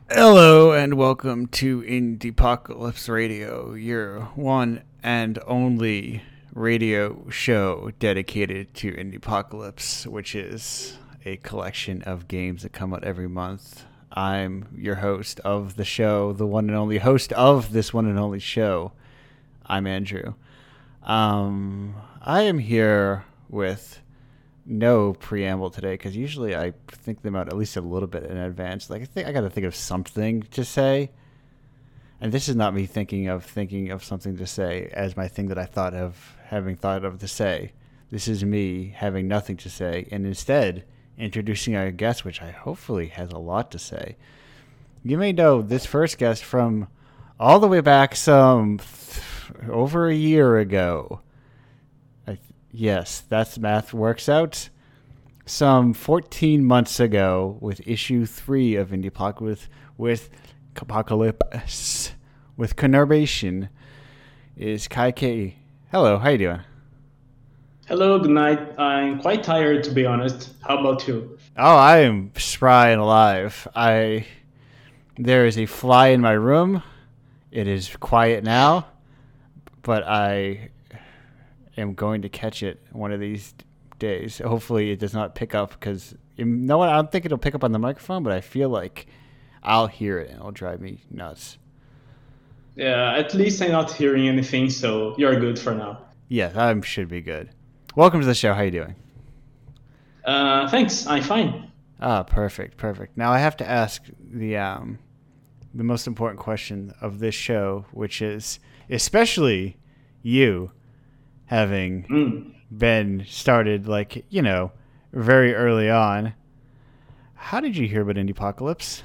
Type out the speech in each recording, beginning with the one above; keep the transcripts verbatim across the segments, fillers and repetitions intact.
Hello and welcome to Indiepocalypse Radio, your one and only radio show dedicated to Indiepocalypse, which is a collection of games that come out every month. I'm your host of the show, the one and only host of this one and only show. I'm Andrew. Um, I am here with no preamble today because usually I think them out at least a little bit in advance. Like I think I got to think of something to say, and this is not me thinking of thinking of something to say as my thing that I thought of having thought of to say. This is me having nothing to say, and instead introducing our guest, which I hopefully has a lot to say. You may know this first guest from all the way back some th- over a year ago. Yes, that's math works out. Some fourteen months ago, with issue three of Indiepocalypse, with Apocalypse, with Conurbation, is Kai K. Hello, how you doing? Hello, good night. I'm quite tired, to be honest. How about you? Oh, I am spry and alive. I there is a fly in my room. It is quiet now, but I am going to catch it one of these days. Hopefully it does not pick up because no one. I don't think it'll pick up on the microphone, but I feel like I'll hear it and it'll drive me nuts. Yeah, at least I'm not hearing anything, so you're good for now. Yeah, I should be good. Welcome to the show. How you doing? Uh, thanks. I'm fine. Ah, perfect, perfect. Now I have to ask the um, the most important question of this show, which is especially you having Mm. been started, like, you know, very early on. How did you hear about Indiepocalypse?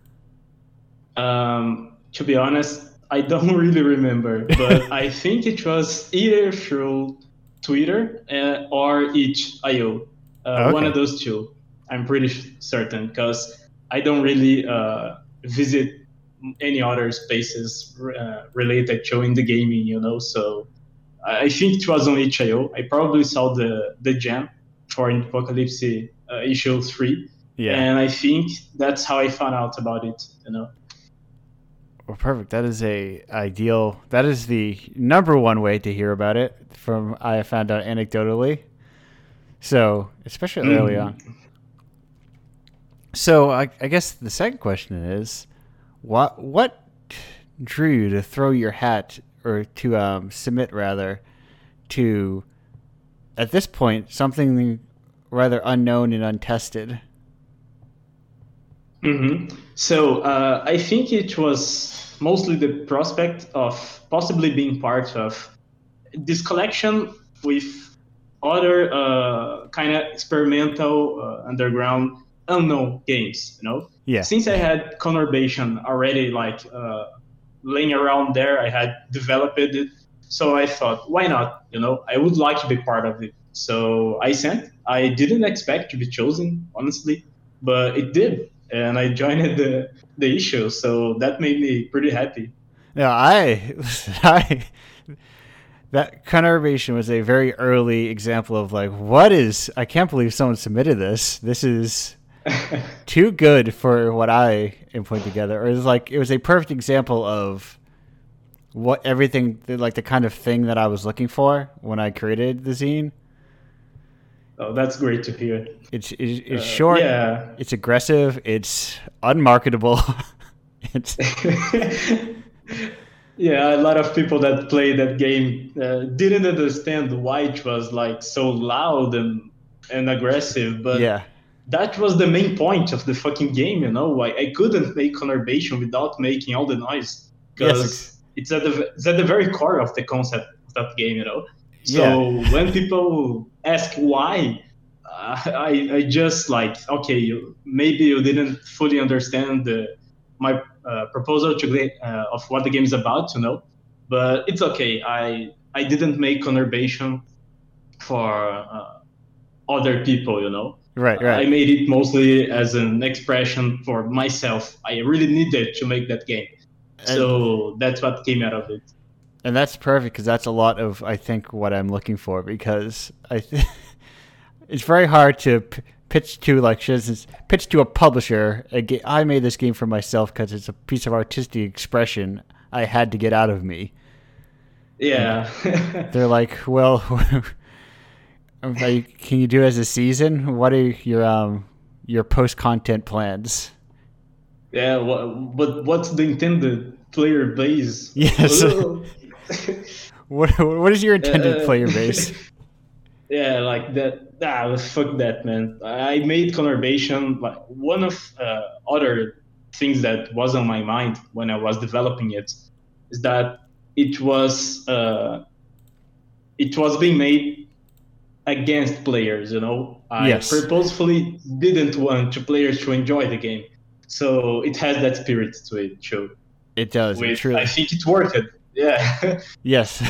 Um, to be honest, I don't really remember, but I think it was either through Twitter uh, or itch dot io. Uh, one of Okay. those two. I'm pretty certain because I don't really uh, visit any other spaces uh, related to indie gaming, you know, so I think it was on itch dot io. I probably saw the the jam for Apocalypse uh, issue three, Yeah. and I think that's how I found out about it. You know. Well, perfect. That is a ideal. That is the number one way to hear about it. From I found out anecdotally. So especially early on. Mm. So I, I guess the second question is, what what drew you to throw your hat or to um, submit rather to at this point something rather unknown and untested? hmm So uh, I think it was mostly the prospect of possibly being part of this collection with other uh, kind of experimental, uh, underground, unknown games. You know, Yeah. since I had Conurbation already like uh, laying around there, I had developed it. So I thought, why not? You know, I would like to be part of it. So I sent. I didn't expect to be chosen, honestly, but it did, and I joined the the issue. So that made me pretty happy. No, I, I that Conurbation was a very early example of like, what is? I can't believe someone submitted this. This is too good for what I am putting together. Or it was like it was a perfect example of what everything like the kind of thing that I was looking for when I created the zine. Oh, that's great to hear. It's it's, it's Uh, short, yeah. it's aggressive, it's unmarketable. it's Yeah, a lot of people that played that game uh, didn't understand why it was like so loud and and aggressive, but yeah. that was the main point of the fucking game, you know. I, I couldn't make Conurbation without making all the noise Yes. Ex- because it's at the it's at the very core of the concept of that game, you know. yeah. So when people ask why, uh, I I just like, okay, you maybe you didn't fully understand the my uh, proposal to get, uh, of what the game is about, you know. But it's okay. I I didn't make Conurbation for uh, other people, you know. Right. I Right. made it mostly as an expression for myself. I really needed to make that game, And so that's what came out of it. and that's perfect because that's a lot of I think what I'm looking for because I th- it's very hard to p- pitch to like for instance, pitch to a publisher. A ga- I made this game for myself because it's a piece of artistic expression I had to get out of me. Yeah. They're like, well, can you do it as a season? What are your um your post content plans? Yeah, what, but what's the intended player base? Yes. what what is your intended Uh, player base? Yeah, like that. Ah, fuck that, man. I made conurbation. Like one of uh, other things that was on my mind when I was developing it is that it was uh, it was being made against players. You know, I Yes. purposefully didn't want to players to enjoy the game, so it has that spirit to it too. It does. It Which truly. I think it worked. Yeah. Yes.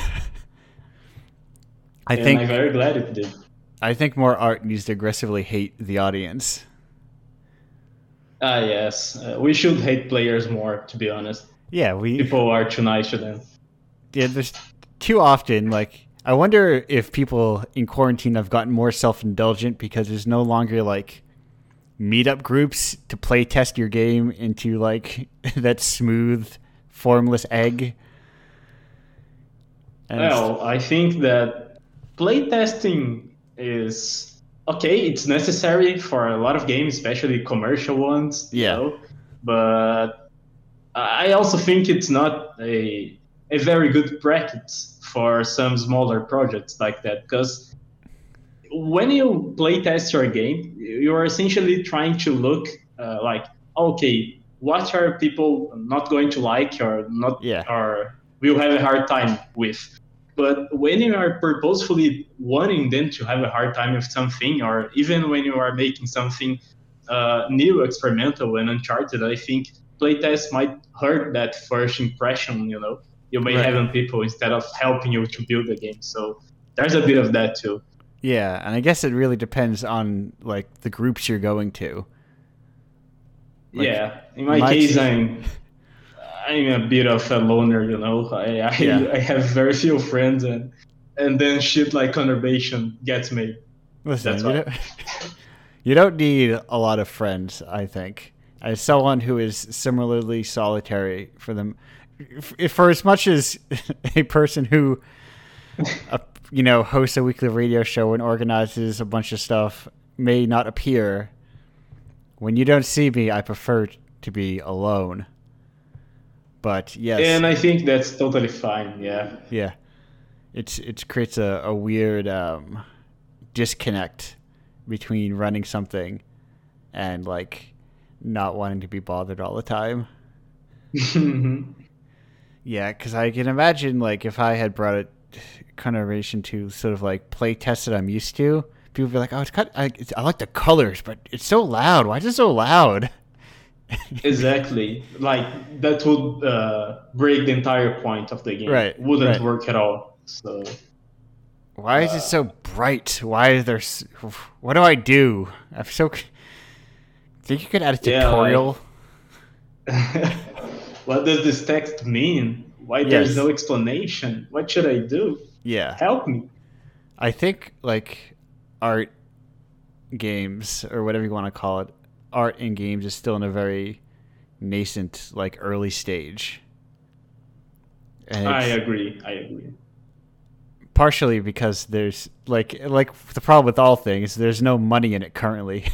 I and think I'm very glad it did. I think more art needs to aggressively hate the audience. Ah, yes. Uh, we should hate players more, to be honest. Yeah, we People are too nice to them. Yeah, there's too often like I wonder if people in quarantine have gotten more self-indulgent because there's no longer like meetup groups to play test your game into like that smooth, formless egg. And Well, I think that playtesting is okay. It's necessary for a lot of games, especially commercial ones. You Yeah. know? But I also think it's not a a very good practice for some smaller projects like that, because when you playtest your game, you are essentially trying to look uh, like, okay, what are people not going to like or not, Yeah. or will have a hard time with. But when you are purposefully wanting them to have a hard time with something, or even when you are making something uh, new, experimental, and uncharted, I think playtests might hurt that first impression, you know, you may Right. have on people instead of helping you to build the game. So there's a bit of that too. Yeah, and I guess it really depends on like the groups you're going to. Like, yeah, in my, my case, t- I'm I'm a bit of a loner, you know. I I, Yeah. I have very few friends, and and then shit like conurbation gets me. Listen, That's you why. don't, you don't need a lot of friends, I think. As someone who is similarly solitary for them, if, for as much as a person who, uh, you know, hosts a weekly radio show and organizes a bunch of stuff may not appear, when you don't see me, I prefer to be alone. But yes, And I think that's totally fine. Yeah. yeah, it's it creates a, a weird um, disconnect between running something and like not wanting to be bothered all the time. Yeah, because I can imagine like if I had brought it conurbation to sort of like play test that I'm used to, people would be like, "Oh, it's kind I, it's, I like the colors, but it's so loud. Why is it so loud?" Exactly. Like that would uh, break the entire point of the game. Right, Wouldn't right. work at all. So Why is it so bright? Why is there? s- What do I do? I'm so. Think you could add a Yeah, tutorial? what does this text mean? Why Yes. there's no explanation? What should I do? Yeah, Help me. I think like art games or whatever you want to call it, art in games is still in a very nascent, like early stage. And I it's agree. I agree. partially because there's like like the problem with all things, there's no money in it currently.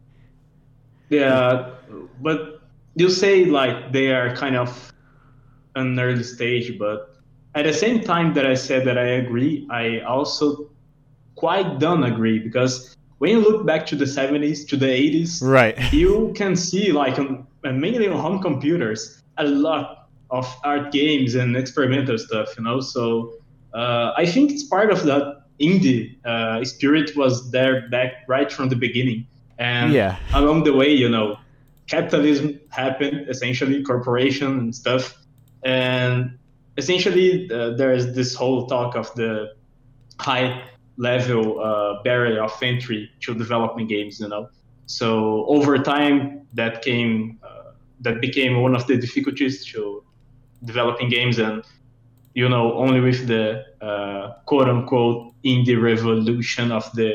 Yeah, but you say like they are kind of an early stage, but at the same time that I said that I agree, I also quite don't agree, because when you look back to the seventies, to the eighties, Right. you can see like on, and mainly on home computers, a lot of art games and experimental stuff, you know. So uh, I think it's part of that indie uh, spirit was there back right from the beginning. And Yeah. along the way, you know, capitalism happened, essentially, corporation and stuff. And essentially, uh, there's this whole talk of the high level uh, barrier of entry to developing games, you know. So over time, that came, uh, that became one of the difficulties to developing games, and you know, only with the uh, quote unquote indie revolution of the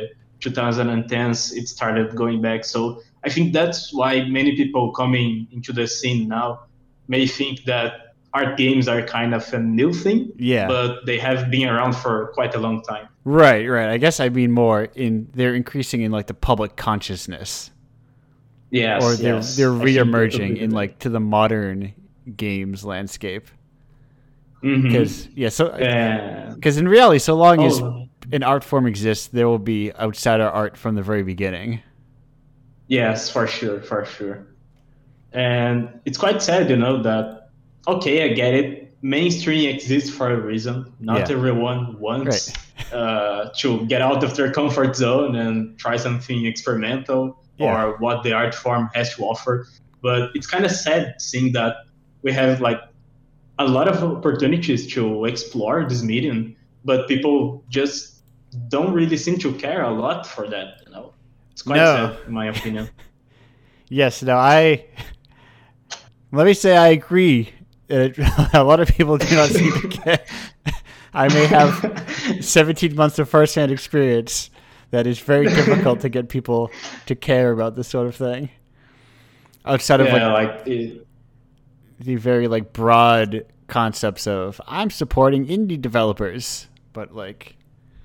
twenty tens it started going back. So I think that's why many people coming into the scene now may think that art games are kind of a new thing, yeah, but they have been around for quite a long time. Right, right. I guess I mean more in they're increasing in like the public consciousness. Yes, or they're yes. they're reemerging in like to the modern games landscape. Because mm-hmm. yeah, so because uh, in reality, so long oh. as an art form exists, there will be outsider art from the very beginning. Yes, for sure, for sure. And it's quite sad, you know, that okay, I get it. Mainstream exists for a reason. Not yeah. everyone wants right. uh, to get out of their comfort zone and try something experimental. Yeah. Or what the art form has to offer. But it's kind of sad seeing that we have like a lot of opportunities to explore this medium, but people just don't really seem to care a lot for that, you know. It's quite no. sad in my opinion. Yes, no, I let me say I agree. A lot of people do not seem to care. I may have seventeen months of first-hand experience. That is very difficult to get people to care about this sort of thing. Outside of yeah, like, like it, the very like broad concepts of I'm supporting indie developers, but like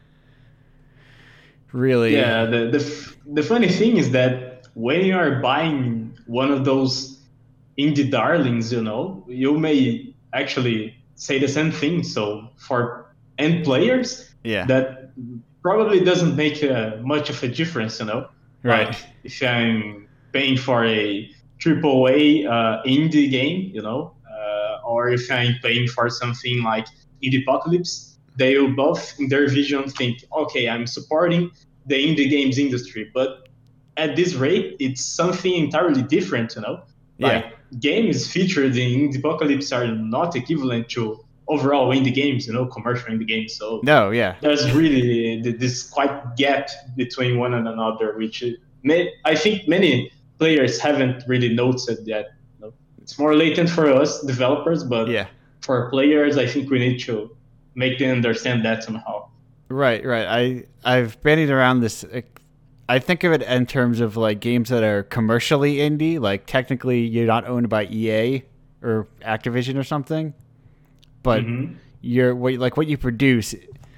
really, yeah. The the the funny thing is that when you are buying one of those indie darlings, you know, you may actually say the same thing. So for end players, yeah, that. Probably doesn't make uh, much of a difference, you know. Right. Like if I'm paying for a triple A uh, indie game, you know, uh, or if I'm paying for something like Indiepocalypse, they will both in their vision think, okay, I'm supporting the indie games industry, but at this rate, it's something entirely different, you know. Like yeah. games featured in Indiepocalypse are not equivalent to overall indie games, you know, commercial indie games. So no, yeah, there's really this quite gap between one and another, which may, I think many players haven't really noticed yet. You know, it's more latent for us developers, but yeah. for players, I think we need to make them understand that somehow. Right, right. I I've bandied around this. I think of it in terms of like games that are commercially indie, like technically you're not owned by E A or Activision or something. But mm-hmm. you're what like what you produce,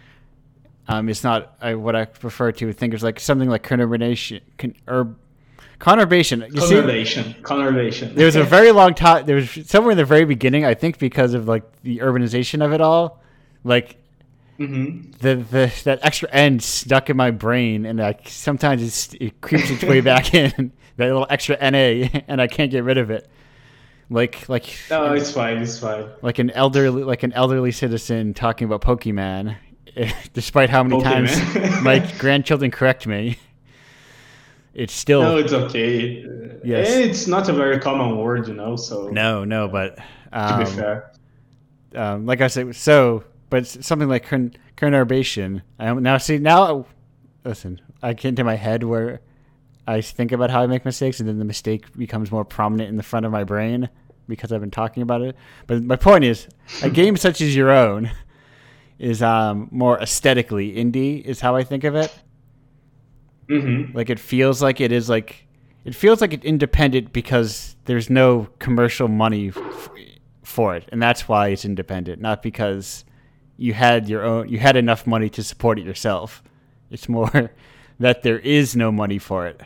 um, is not I, what I prefer to think is like something like conurbation con, or conurbation. You conurbation, see, conurbation. There was a very long time. There was somewhere in the very beginning, I think, because of like the urbanization of it all, like mm-hmm. the the that extra N stuck in my brain, and like sometimes it's, it creeps its way back in that little extra N A, and I can't get rid of it. Like, like. No, it's fine. It's fine. Like an elderly, like an elderly citizen talking about Pokemon, despite how many Pokemon. times my grandchildren correct me. It's still. No, it's okay. Yes. It's not a very common word, you know. So. No, no, but. Um, to be fair. Um, like I said, so, but something like con- conurbation. I now see now. Listen, I get into my head where I think about how I make mistakes, and then the mistake becomes more prominent in the front of my brain because I've been talking about it. But my point is, a game such as your own is um, more aesthetically indie, is how I think of it. Mm-hmm. Like it feels like it is like it feels like it's independent because there's no commercial money f- for it, and that's why it's independent, not because you had your own, you had enough money to support it yourself. It's more that there is no money for it.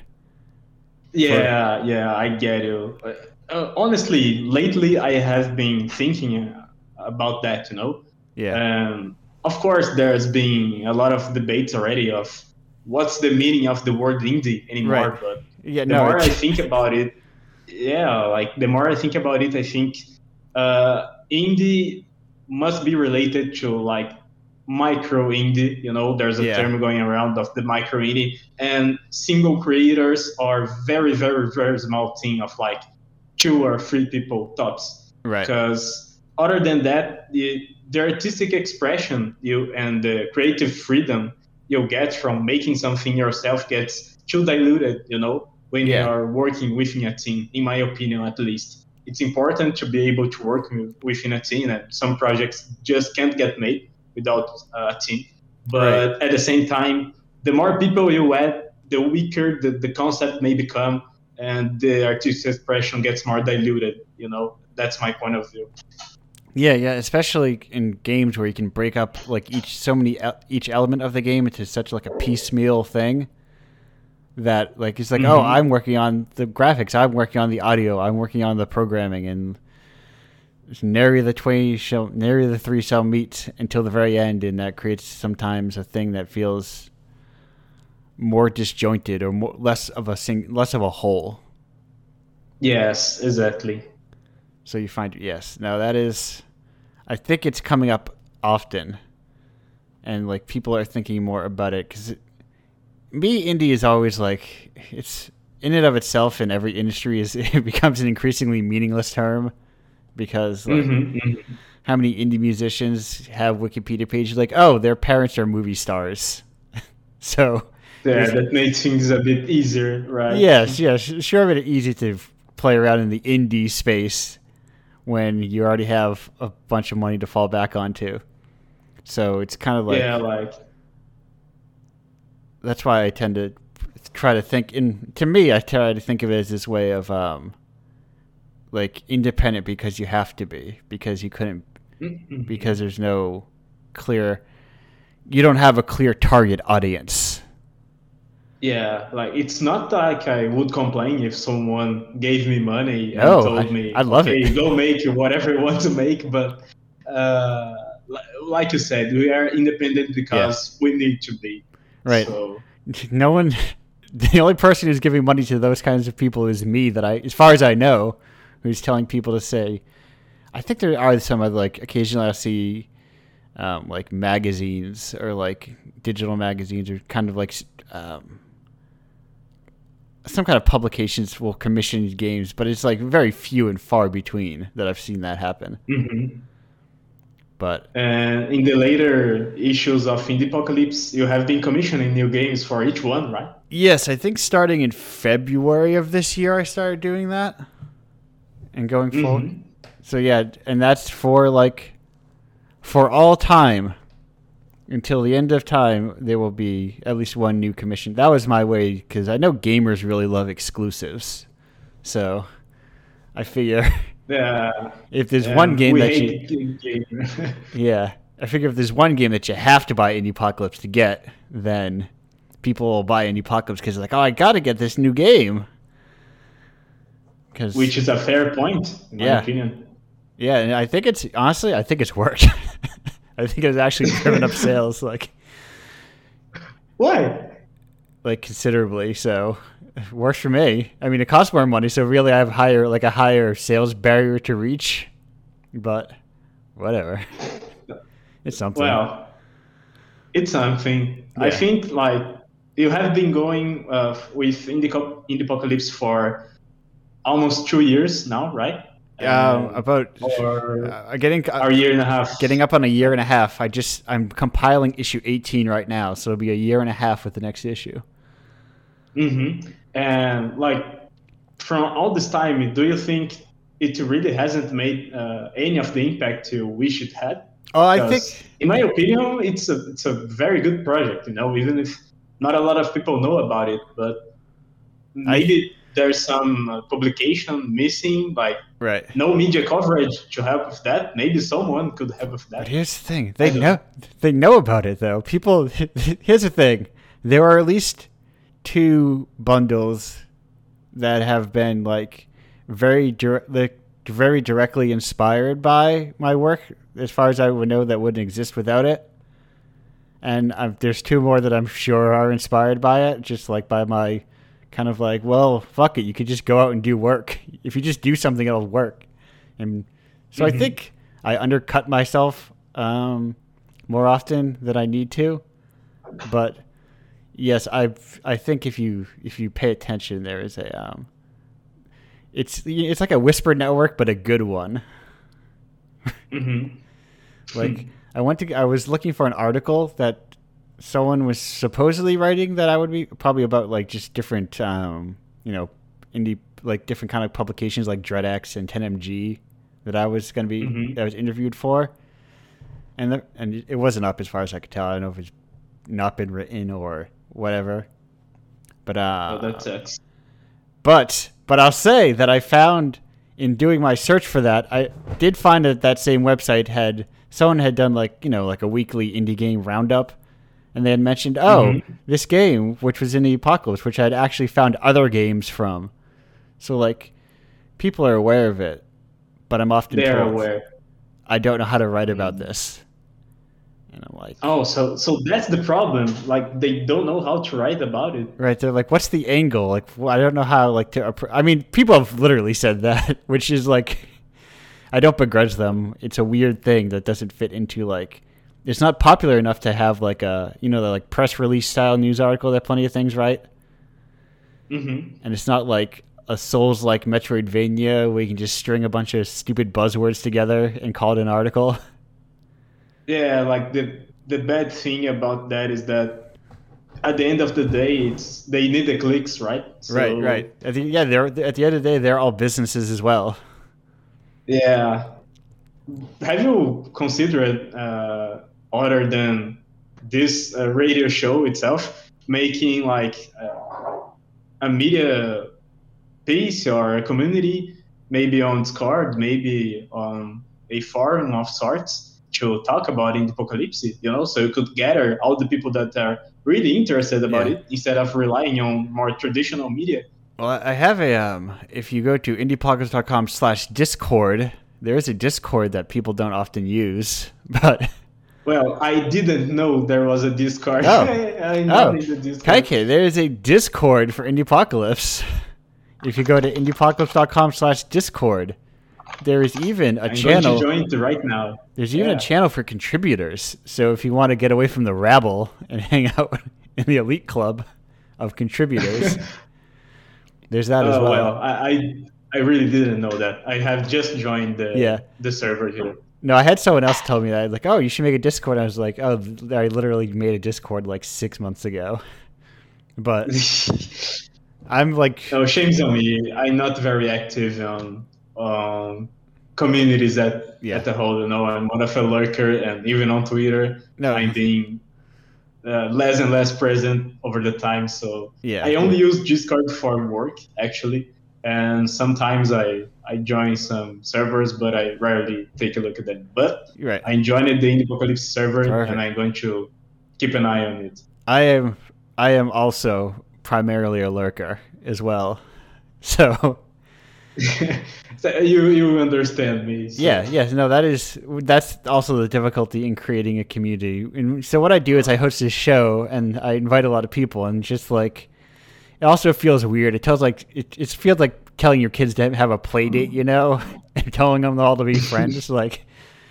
Yeah, for, yeah, I get you. Uh, honestly, lately I have been thinking about that, you know. Yeah. Um, of course, there's been a lot of debates already of what's the meaning of the word indie anymore. Right. But yeah, the no, more I think about it, yeah, like the more I think about it, I think uh, indie must be related to like micro indie, you know, there's a yeah. term going around of the micro indie, and single creators are very, very, very small team of like two or three people tops. Right. Because other than that, the, the artistic expression you and the creative freedom you'll get from making something yourself gets too diluted, you know, when yeah. you are working within a team, in my opinion, at least. It's important to be able to work within a team, and some projects just can't get made without a team. But right. at the same time, the more people you add the weaker the, the concept may become, and the artistic expression gets more diluted. You know, that's my point of view. Yeah, yeah, especially in games where you can break up like each so many each element of the game into such like a piecemeal thing that like it's like, mm-hmm. oh, I'm working on the graphics, I'm working on the audio, I'm working on the programming, and nary the twain shall nary the three shall meet until the very end, and that creates sometimes a thing that feels more disjointed or more, less of a sing, less of a whole. Yes, exactly. So you find, yes, now that is, I think it's coming up often, and like people are thinking more about it, because me, indie is always like, it's in and of itself in every industry is it becomes an increasingly meaningless term, because like mm-hmm, mm-hmm. how many indie musicians have Wikipedia pages like, oh, their parents are movie stars, so yeah, that makes things a bit easier, right? Yes, yes, sure, but it's easy to play around in the indie space when you already have a bunch of money to fall back onto. So it's kind of like... Yeah, like... That's why I tend to try to think... in. To me, I try to think of it as this way of, um, like, independent because you have to be. Because you couldn't... Mm-hmm. Because there's no clear... You don't have a clear target audience. Yeah, like it's not like I would complain if someone gave me money and no, told I, me, I love okay, it. go make whatever you want to make. But uh, like you said, we are independent because yeah. we need to be. Right. So. No one, the only person who's giving money to those kinds of people is me, that I, as far as I know, who's telling people to say, I think there are some other, like, occasionally I'll see um, like magazines or like digital magazines or kind of like, um, some kind of publications will commission games, but it's like very few and far between that I've seen that happen. Mm-hmm. But and in the later issues of Indiepocalypse, you have been commissioning new games for each one, right? Yes, I think starting in February of this year, I started doing that and going mm-hmm. forward. So yeah, and that's for like for all time. Until the end of time, there will be at least one new commission. That was my way, because I know gamers really love exclusives. So I figure yeah, if there's yeah, one game we that hate you... game. yeah, I figure if there's one game that you have to buy Indiepocalypse to get, then people will buy Indiepocalypse because they're like, oh, I got to get this new game. Cause, Which is a fair point, in yeah. my opinion. Yeah, and I think it's, honestly, I think it's worked. I think it's actually driven up sales, like... Why? Like, considerably, so it works for me. I mean, it costs more money, so really I have higher, like a higher sales barrier to reach, but whatever. It's something. Well, it's something. Yeah. I think, like, you have been going uh, with Indiepocalypse for almost two years now, right? Um, about or uh, getting a year and a half. Getting up on a year and a half. I just I'm compiling issue eighteen right now, so it'll be a year and a half with the next issue. Mm-hmm. And like from all this time, do you think it really hasn't made uh, any of the impact you wish it had? Oh, I think, in my opinion, it's a it's a very good project. You know, even if not a lot of people know about it, but maybe. I, There's some uh, publication missing, like right. no media coverage to help with that. Maybe someone could help with that. But here's the thing: they know, know they know about it though. People. Here's the thing: there are at least two bundles that have been like very dir- like, very directly inspired by my work, as far as I would know, that wouldn't exist without it. And uh, there's two more that I'm sure are inspired by it, just like by my. Kind of like, well, fuck it. You could just go out and do work. If you just do something, it'll work. And so mm-hmm. I think I undercut myself um, more often than I need to. But yes, I I think if you if you pay attention, there is a um, it's it's like a whisper network, but a good one. Mm-hmm. Like I went to I was looking for an article that. Someone was supposedly writing that I would be probably about like just different, um, you know, indie like different kind of publications like DreadX and ten M G that I was going to be mm-hmm. that I was interviewed for, and the, and it wasn't up as far as I could tell. I don't know if it's not been written or whatever, But uh, Oh, that sucks. But but I'll say that I found in doing my search for that, I did find that that same website had someone had done like you know like a weekly indie game roundup, and they had mentioned oh Mm-hmm. this game which was in the Apocalypse, which I'd actually found other games from. So like people are aware of it, but I'm often They are told aware. I don't know how to write about this, and I'm like. Oh, so so that's the problem. Like they don't know how to write about it. Right, they're like, "What's the angle?" Like, well, I don't know how. Like, to. appro- I mean, people have literally said that, which is like, I don't begrudge them. It's a weird thing that doesn't fit into like, it's not popular enough to have like a you know the like press release style news article that Plenty of Things write, Mm-hmm. and it's not like a Souls like Metroidvania where you can just string a bunch of stupid buzzwords together and call it an article. Yeah, like the the bad thing about that is that at the end of the day, it's they need the clicks, right? So, Right, right. At the, yeah, they're at the end of the day, they're all businesses as well. Yeah. Have you considered uh, other than this uh, radio show itself, making like uh, a media piece or a community, maybe on Discord, maybe on a forum of sorts, to talk about in the apocalypse? You know, so you could gather all the people that are really interested about Yeah. it instead of relying on more traditional media. Well, I have a um. If you go to indiepockets dot com slash discord, there is a Discord that people don't often use, but Well, I didn't know there was a Discord. Oh. I'm oh, not in the Discord. Kaike, there is a Discord for Indiepocalypse. If you go to indiepocalypse dot com slash discord, there is even a I'm channel. going to join it right now. There's even Yeah. a channel for contributors. So if you want to get away from the rabble and hang out in the elite club of contributors, there's that as Oh well. well, I, I I really didn't know that. I have just joined the Yeah. the server here. No, I had someone else tell me that. Like, oh, you should make a Discord. I was like, oh, I literally made a Discord like six months ago. But I'm like, No, shame's on me. I'm not very active on um, communities at Yeah. at the whole. You know, I'm more of a lurker, and even on Twitter, No. I'm being uh, less and less present over the time. So Yeah. I only use Discord for work actually, and sometimes I I join some servers, but I rarely take a look at them. But Right. I joined the Indie Apocalypse server, Perfect. and I'm going to keep an eye on it. I am I am also primarily a lurker as well. So So you you understand me? So. yeah, yeah, no, that is that's also the difficulty in creating a community. And so what I do is I host this show and I invite a lot of people, and just like it also feels weird. It tells like it it feels like telling your kids to have a play date, you know, and telling them all to be friends. Like,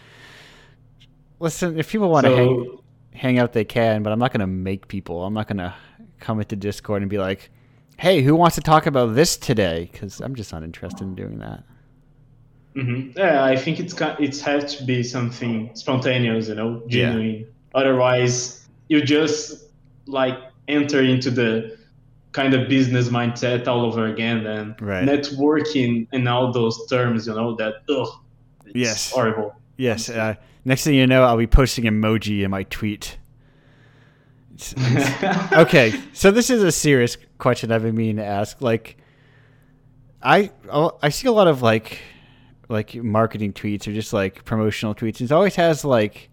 listen, if people want to So- hang hang out, they can, but I'm not gonna make people. I'm not gonna come into Discord and be like, "Hey, who wants to talk about this today?" Because I'm just not interested in doing that. hmm Yeah, I think it's got, it's has to be something spontaneous, you know, Yeah. genuine. Otherwise, you just like enter into the kind of business mindset all over again, and Right. networking and all those terms, you know, that ugh, it's Yes. horrible. Yes. Uh, next thing you know, I'll be posting emoji in my tweet. It's- it's- okay, so this is a serious question I've been meaning to ask. Like, I I see a lot of like like marketing tweets or just like promotional tweets. It always has like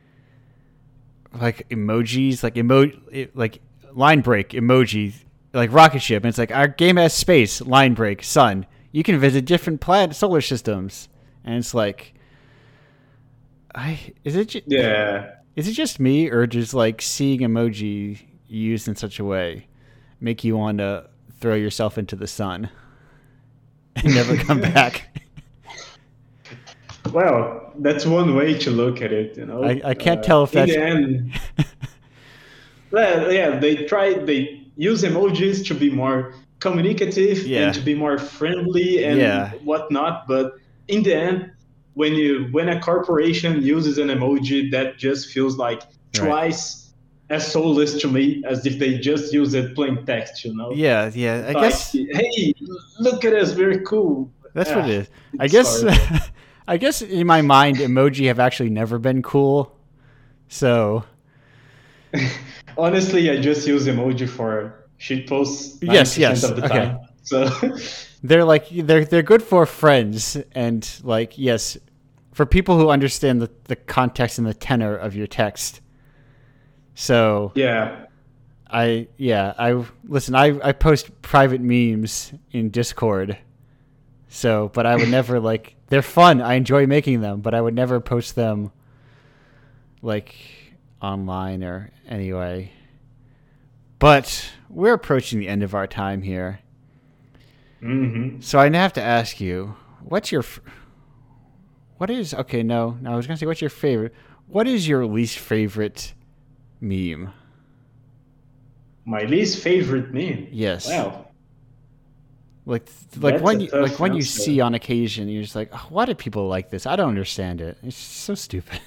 like emojis, like emo like line break emoji, like rocket ship, and it's like our game has space, line break, sun. You can visit different planet solar systems, and it's like, I is it ju- Yeah. is it just me, or just like seeing emoji used in such a way make you want to throw yourself into the sun and never come back? Well, that's one way to look at it, you know. I, I can't Uh, tell if in that's the end, well, yeah, they try they use emojis to be more communicative Yeah. and to be more friendly and Yeah. whatnot, but in the end, when you when a corporation uses an emoji, that just feels like twice as soulless to me as if they just use it plain text, you know. yeah, yeah. I Like, guess hey, look at us, we're cool. that's what Ah, it is. I it's guess horrible. I guess in my mind, emoji have actually never been cool. So Honestly, I just use emoji for She posts Yes, ninety yes. percent of the Okay. time. So They're like they're they're good for friends and like yes, for people who understand the, the context and the tenor of your text. So yeah. I yeah, I listen, I I post private memes in Discord. So, but I would never like they're fun. I enjoy making them, but I would never post them like online or anyway. But we're approaching the end of our time here. Mm-hmm. So I have to ask you, what's your what is okay, no, no, I was going to say what's your favorite? What is your least favorite meme? My least favorite meme. Yes. Wow. Like like That's when a you tough like when you answer. see on occasion, you're just like, oh, why do people like this? I don't understand it. It's so stupid.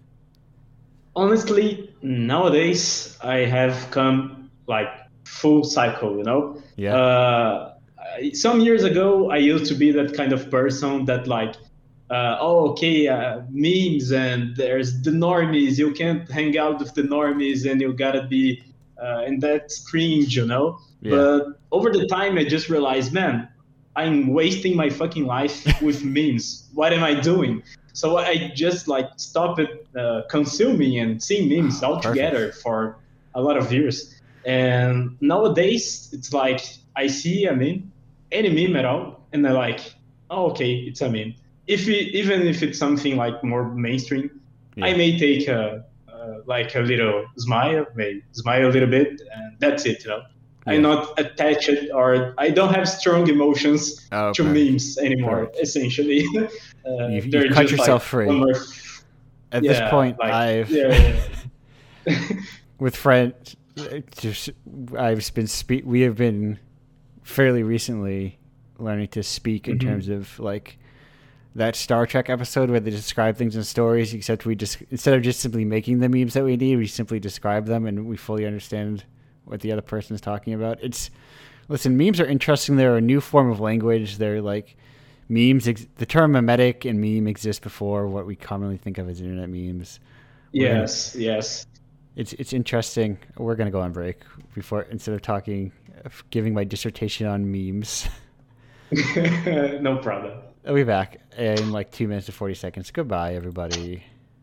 Honestly, nowadays I have come like full cycle, you know? Yeah. Uh, I- some years ago, I used to be that kind of person that like, uh, oh, okay, uh, memes and there's the normies. You can't hang out with the normies and you gotta be, uh, and that's cringe, you know? Yeah. But over the time, I just realized, man, I'm wasting my fucking life with memes. What am I doing? So I just like stopped uh, consuming and seeing memes altogether Perfect. for a lot of years. And nowadays, it's like I see a meme, any meme at all, and I'm like, oh, okay, it's a meme. If it, even if it's something like more mainstream, I Yeah. may take a, uh, like a little smile, may smile a little bit, and that's it. You know, I'm Yeah. not attached or I don't have strong emotions Oh, to perfect. memes anymore. Perfect. Essentially, uh, You've you've they're cut just like yourself free. one more. At this Yeah, point, like I've yeah. yeah. with friends, just I've been speak. We have been fairly recently learning to speak in Mhm. terms of like that Star Trek episode where they describe things in stories. Except we just instead of just simply making the memes that we need, we simply describe them and we fully understand what the other person is talking about. It's listen, memes are interesting. They're a new form of language. They're like memes. Ex- the term memetic and meme exists before what we commonly think of as internet memes. We're gonna. Yes, yes. It's it's interesting. We're gonna go on break before instead of talking, of giving my dissertation on memes. No problem. I'll be back in like two minutes to forty seconds. Goodbye, everybody.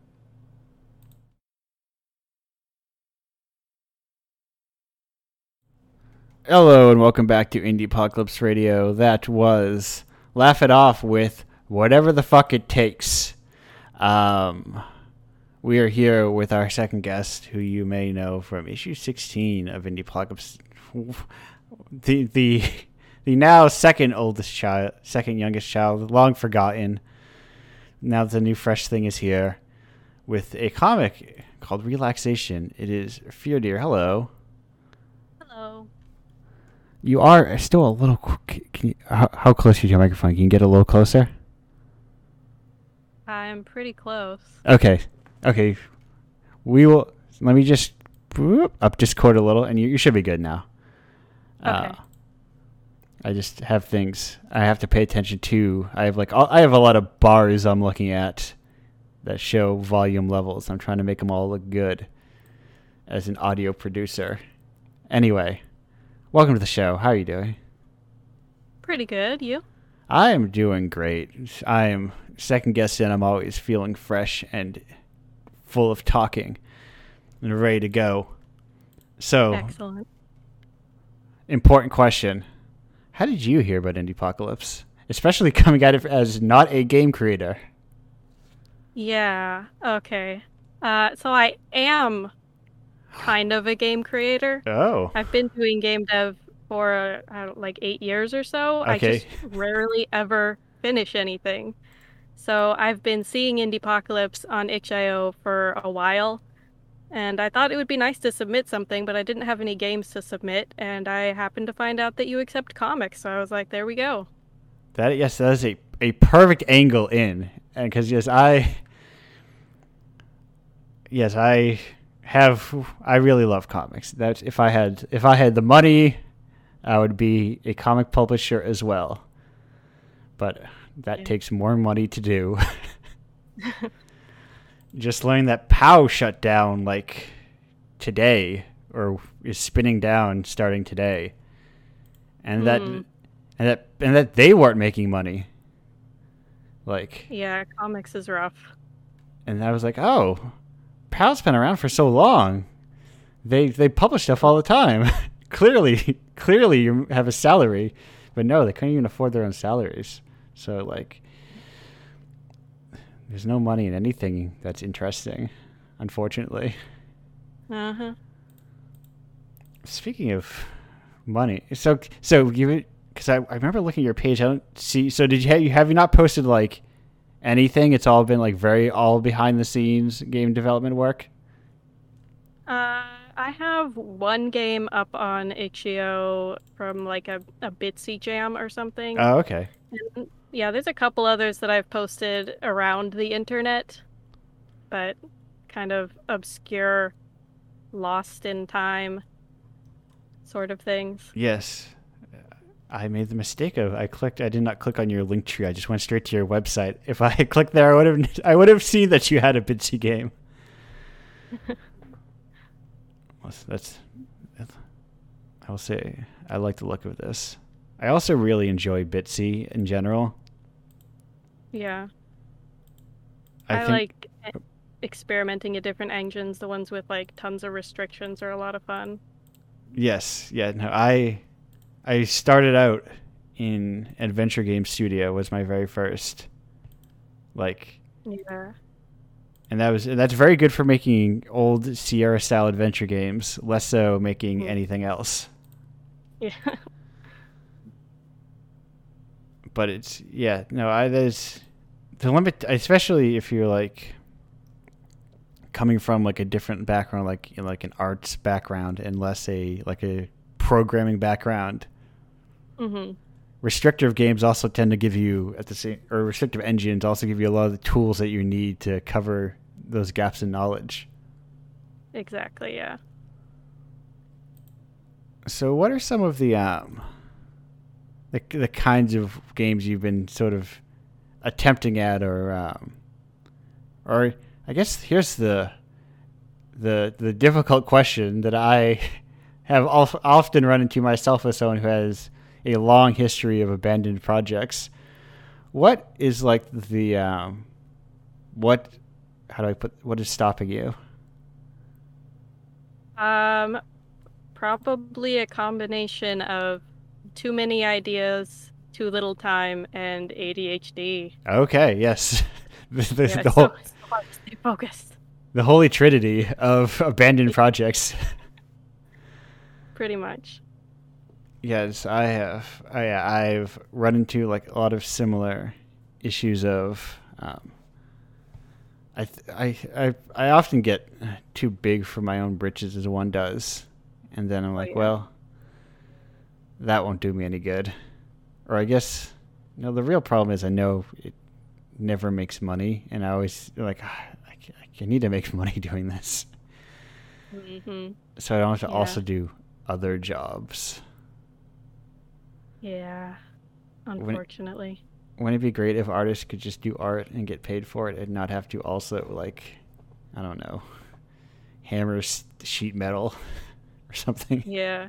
Hello and welcome back to Indie Apocalypse Radio. That was Laugh It Off with Whatever the Fuck It Takes. Um, we are here with our second guest, who you may know from issue sixteen of Indie Apocalypse. The the the now second oldest child, second youngest child, long forgotten. Now the new fresh thing is here with a comic called Relaxation. It is Fear Deer. Hello. Hello. You are still a little. Can you, how, how close are you to your microphone? Can you get a little closer? I'm pretty close. Okay. Okay. We will. Let me just whoop, up Discord a little, and you, you should be good now. Okay. Uh, I just have things I have to pay attention to. I have like all, I have a lot of bars I'm looking at that show volume levels. I'm trying to make them all look good as an audio producer. Anyway. Welcome to the show. How are you doing? Pretty good. You? I am doing great. I am second guest in. I'm always feeling fresh and full of talking and ready to go. So, excellent. Important question. How did you hear about Indie Apocalypse? Especially coming at it as not a game creator. Yeah. Okay. Uh, so I am kind of a game creator. Oh. I've been doing game dev for uh, like eight years or so. Okay. I just rarely ever finish anything. So I've been seeing Indie Apocalypse on itch dot i o for a while, and I thought it would be nice to submit something, but I didn't have any games to submit, and I happened to find out that you accept comics, so I was like, there we go. That yes, that is a, a perfect angle in, and because yes, I yes I. have I really love comics. That if I had if I had the money, I would be a comic publisher as well. But that Yeah. takes more money to do. Just learning that POW shut down like today or is spinning down starting today, and Mm. that and that and that they weren't making money. Like, Yeah, comics is rough. and I was like, oh, PAL's been around for so long. They they publish stuff all the time. clearly, clearly you have a salary, but no, they couldn't even afford their own salaries. So like, there's no money in anything that's interesting, unfortunately. Uh-huh. Speaking of money, so so you because I, I remember looking at your page. I don't see. So did you have you have you not posted like anything? It's all been like very all behind the scenes game development work. Uh, I have one game up on itch dot i o from like a, a Bitsy jam or something. Oh, okay. And yeah, there's a couple others that I've posted around the internet, but kind of obscure, lost in time sort of things. Yes. I made the mistake of I clicked. I did not click on your link tree. I just went straight to your website. If I had clicked there, I would have. I would have seen that you had a Bitsy game. That's. I will say I like the look of this. I also really enjoy Bitsy in general. Yeah, I, I, think, like e- experimenting at different engines. The ones with like tons of restrictions are a lot of fun. Yes. Yeah. No. I. I started out in Adventure Game Studio. Was my very first. Like. Yeah. And that was that's very good for making old Sierra style adventure games, less so making Mhm. anything else. Yeah. But it's yeah, no, I there's the limit, especially if you're like coming from like a different background, like you know, like an arts background and less a like a programming background. hmm Restrictive games also tend to give you at the same or restrictive engines also give you a lot of the tools that you need to cover those gaps in knowledge. Exactly. Yeah. So what are some of the um the the kinds of games you've been sort of attempting at or um or I guess here's the the the difficult question that I have al- often run into myself as someone who has a long history of abandoned projects. What is like the um what how do I put what is stopping you? Um, probably a combination of too many ideas, too little time, and A D H D. Okay, yes. the, the, Yeah, the it's whole so, it's so hard to stay focused. the holy trinity of abandoned projects. Pretty much. Yes, I have. I, I've run into like a lot of similar issues of. Um, I, th- I I I often get too big for my own britches, as one does, and then I'm like, yeah. well, that won't do me any good. Or I guess, you know, the real problem is I know it never makes money, and I always like "Ah, I, c- I need to make money doing this, hmm so I don't have to Yeah. also do other jobs. Yeah. When- Unfortunately. Wouldn't it be great if artists could just do art and get paid for it and not have to also, like, I don't know, hammer s- sheet metal or something? Yeah.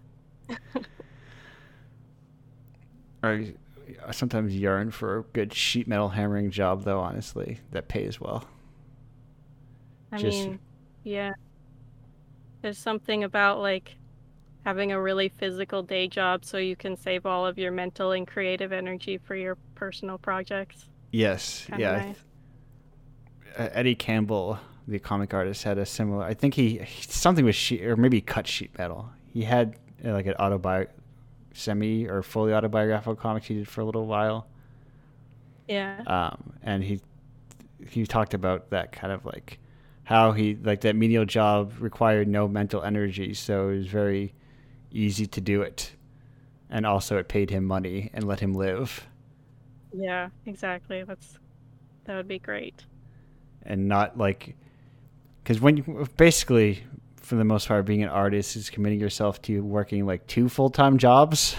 Or I sometimes yearn for a good sheet metal hammering job, though, honestly, that pays well. I Just- mean, yeah. There's something about like having a really physical day job so you can save all of your mental and creative energy for your personal projects. Yes, Kinda yeah. nice. Uh, Eddie Campbell, the comic artist, had a similar. I think he, he something with sheet or maybe cut sheet metal. He had uh, like an autobi, semi or fully autobiographical comics he did for a little while. Yeah. Um, and he he talked about that kind of like how he like that menial job required no mental energy, so it was very easy to do it, and also it paid him money and let him live, Yeah, exactly. That's that would be great. and not like because when you basically for the most part being an artist is committing yourself to working like two full-time jobs.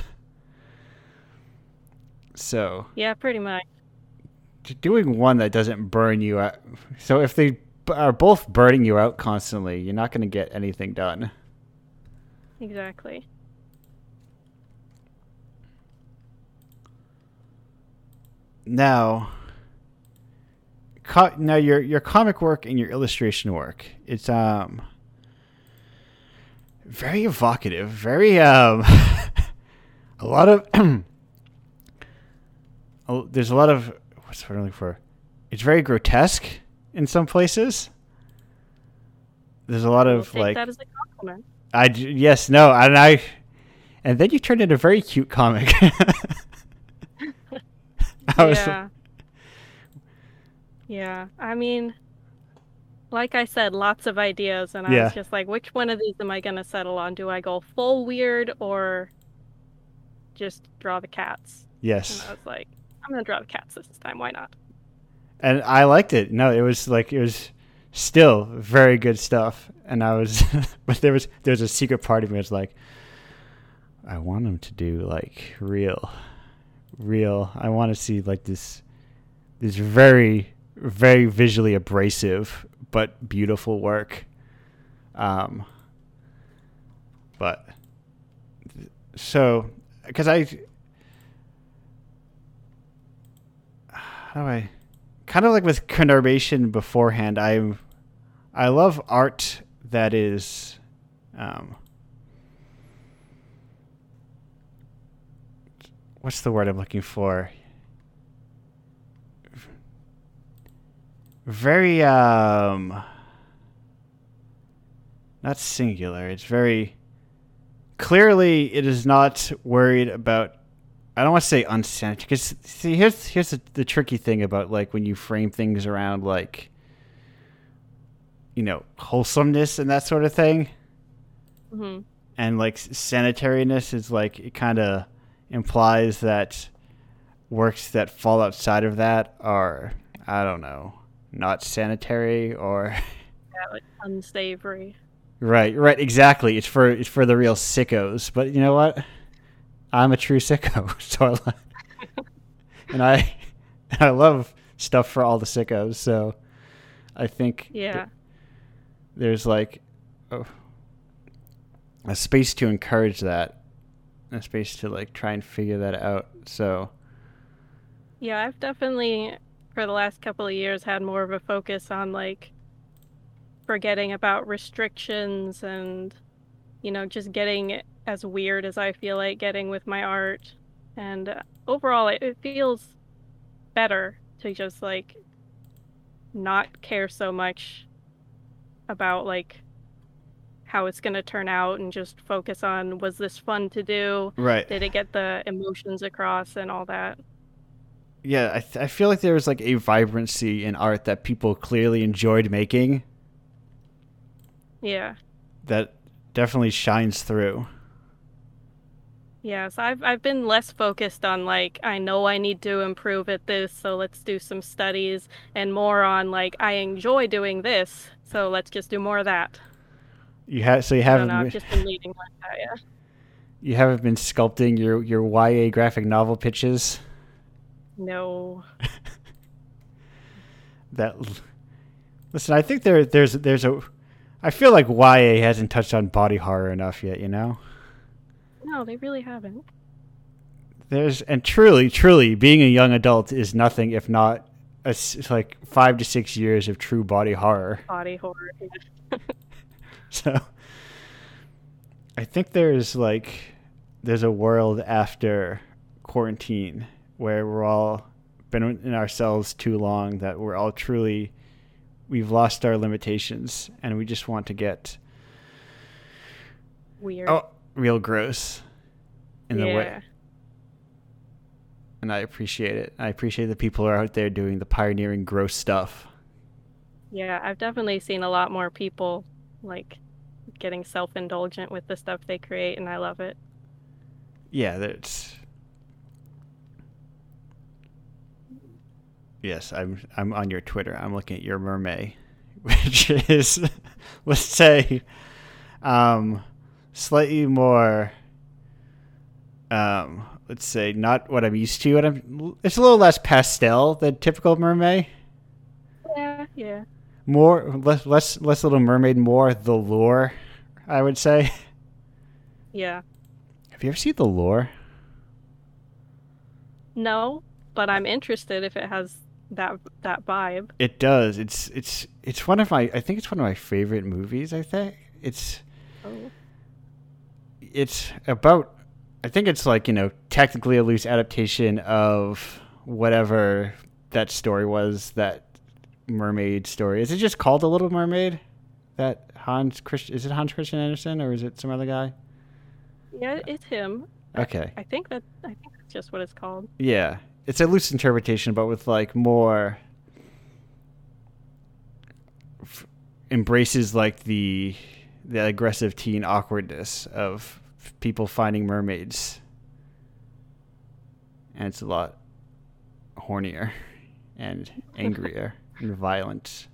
So Yeah, pretty much. doing one that doesn't burn you out. So if they b- are both burning you out constantly, you're not going to get anything done. Exactly. Now, co- now your your comic work and your illustration work, it's um very evocative, very um a lot of oh, there's a lot of what's what I'm looking for. It's very grotesque in some places. There's a lot We'll of take like that as a compliment. I j- yes no and I and then you turned into a very cute comic. I was Yeah. Yeah. I mean, like I said, lots of ideas, and I Yeah. was just like, which one of these am I gonna settle on? Do I go full weird or just draw the cats? And yes. I was like, I'm gonna draw the cats this time. Why not? And I liked it. No, it was like it was still very good stuff. And I was, but there was there was a secret part of me that was like, I want him to do like real, real. I want to see like this, this very very visually abrasive but beautiful work. Um. But so because I, how do I? Kind of like with Conurbation beforehand, I I love art that is um, what's the word I'm looking for? Very um not singular. It's very clearly it is not worried about I don't want to say unsanitary because see here's here's the, the tricky thing about like when you frame things around like you know wholesomeness and that sort of thing, Mm-hmm. and like sanitariness is like it kind of implies that works that fall outside of that are I don't know not sanitary or Yeah, like unsavory. right right exactly it's for it's for the real sickos. But you know what? I'm a true sicko, so I lo- and I and I love stuff for all the sickos. So I think Yeah. th- there's like a, a space to encourage that, a space to like try and figure that out. So Yeah, I've definitely, for the last couple of years, had more of a focus on like forgetting about restrictions and, you know, just getting as weird as I feel like getting with my art. And uh, overall, it, it feels better to just like not care so much about like how it's going to turn out and just focus on was this fun to do? right, Did it get the emotions across and all that? yeah, I th- I feel like there was like a vibrancy in art that people clearly enjoyed making Yeah. that definitely shines through. Yeah, so I've I've been less focused on like I know I need to improve at this, so let's do some studies, and more on like I enjoy doing this, so let's just do more of that. You have so you I don't know, haven't I've been- just been leading like that, yeah. you haven't been sculpting your your Y A graphic novel pitches. No. That listen, I think there there's there's a I feel like Y A hasn't touched on body horror enough yet, you know? No, they really haven't. There's and truly, truly being a young adult is nothing if not a s like five to six years of true body horror. Body horror. Yeah. So I think there's like there's a world after quarantine where we're all been in ourselves too long that we're all truly we've lost our limitations and we just want to get Weird. oh real gross in the way. Yeah. And I appreciate it. I appreciate the people who are out there doing the pioneering gross stuff. Yeah, I've definitely seen a lot more people like getting self-indulgent with the stuff they create, and I love it. Yeah, that's yes. I'm I'm on your Twitter. I'm looking at your mermaid, which is let's say, um, slightly more. Um, let's say not what I'm used to. What I'm it's a little less pastel than typical mermaid. Yeah, yeah. More less less less Little Mermaid, more The Lure, I would say. Yeah. Have you ever seen The Lure? No, but I'm interested if it has that that vibe. It does. It's it's it's one of my. I think it's one of my favorite movies. I think it's. Oh. It's about. I think it's like, you know, technically a loose adaptation of whatever that story was. That mermaid story. Is it just called The Little Mermaid? That Hans Christian. Is it Hans Christian Andersen or is it some other guy? Yeah, it's him. Okay. I, I think that I think that's just what it's called. Yeah, it's a loose interpretation, but with like more f- embraces like the the aggressive teen awkwardness of people finding mermaids, and it's a lot hornier and angrier and violent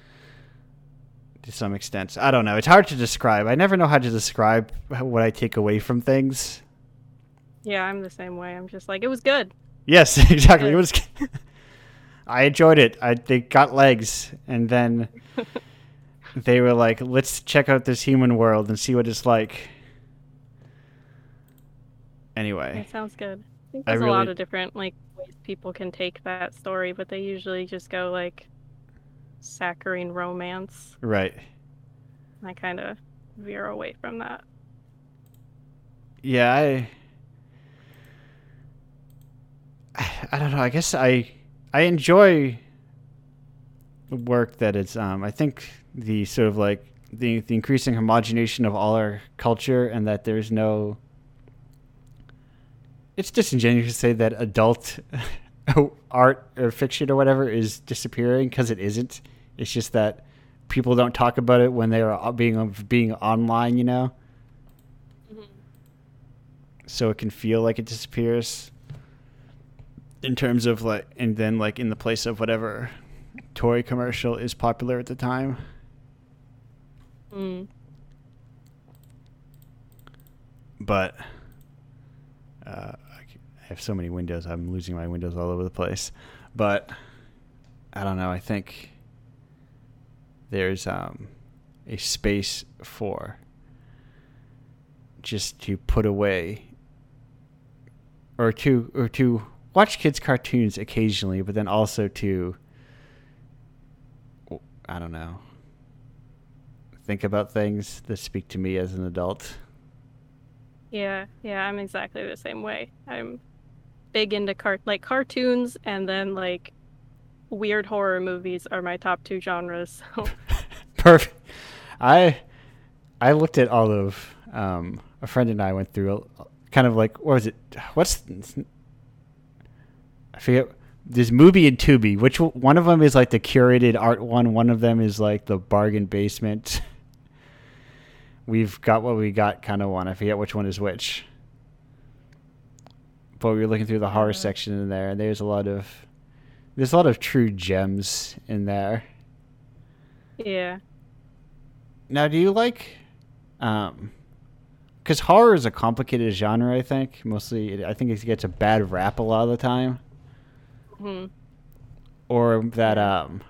to some extent. I don't know. It's hard to describe. I never know how to describe what I take away from things. Yeah, I'm the same way. I'm just like, it was good. Yes, exactly. It was. I enjoyed it. I they got legs, and then they were like, "Let's check out this human world and see what it's like." Anyway, It sounds good. I think I there's a lot really- of different like ways people can take that story, but they usually just go like saccharine romance. right? I kind of veer away from that. Yeah, I. I don't know. I guess I I enjoy work that it's. Um, I think the sort of like the the increasing homogenation of all our culture, and that there's no. It's disingenuous to say that adult art or fiction or whatever is disappearing, because it isn't. It's just that people don't talk about it when they are being being online, you know. Mm-hmm. So it can feel like it disappears. In terms of like, and then like in the place of whatever toy commercial is popular at the time. Mm. But uh, I have so many windows. I'm losing my windows all over the place. But I don't know. I think there's um, a space for just to put away or to or to watch kids' cartoons occasionally, but then also to, I don't know, think about things that speak to me as an adult. Yeah, yeah, I'm exactly the same way. I'm big into cart like cartoons, and then like weird horror movies are my top two genres. So Perfect. I I looked at all of um, a friend and I went through a, kind of like, what was it? What's I forget. There's Mubi and Tubi. Which one one of them is like the curated art one? One of them is like the bargain basement. We've got what we got kind of one. I forget which one is which. But we were looking through the horror Uh. section in there, and there's a lot of there's a lot of true gems in there. yeah, Now, do you like, um, because horror is a complicated genre, I think. Mostly, it, I think it gets a bad rap a lot of the time. hmm Or that, um,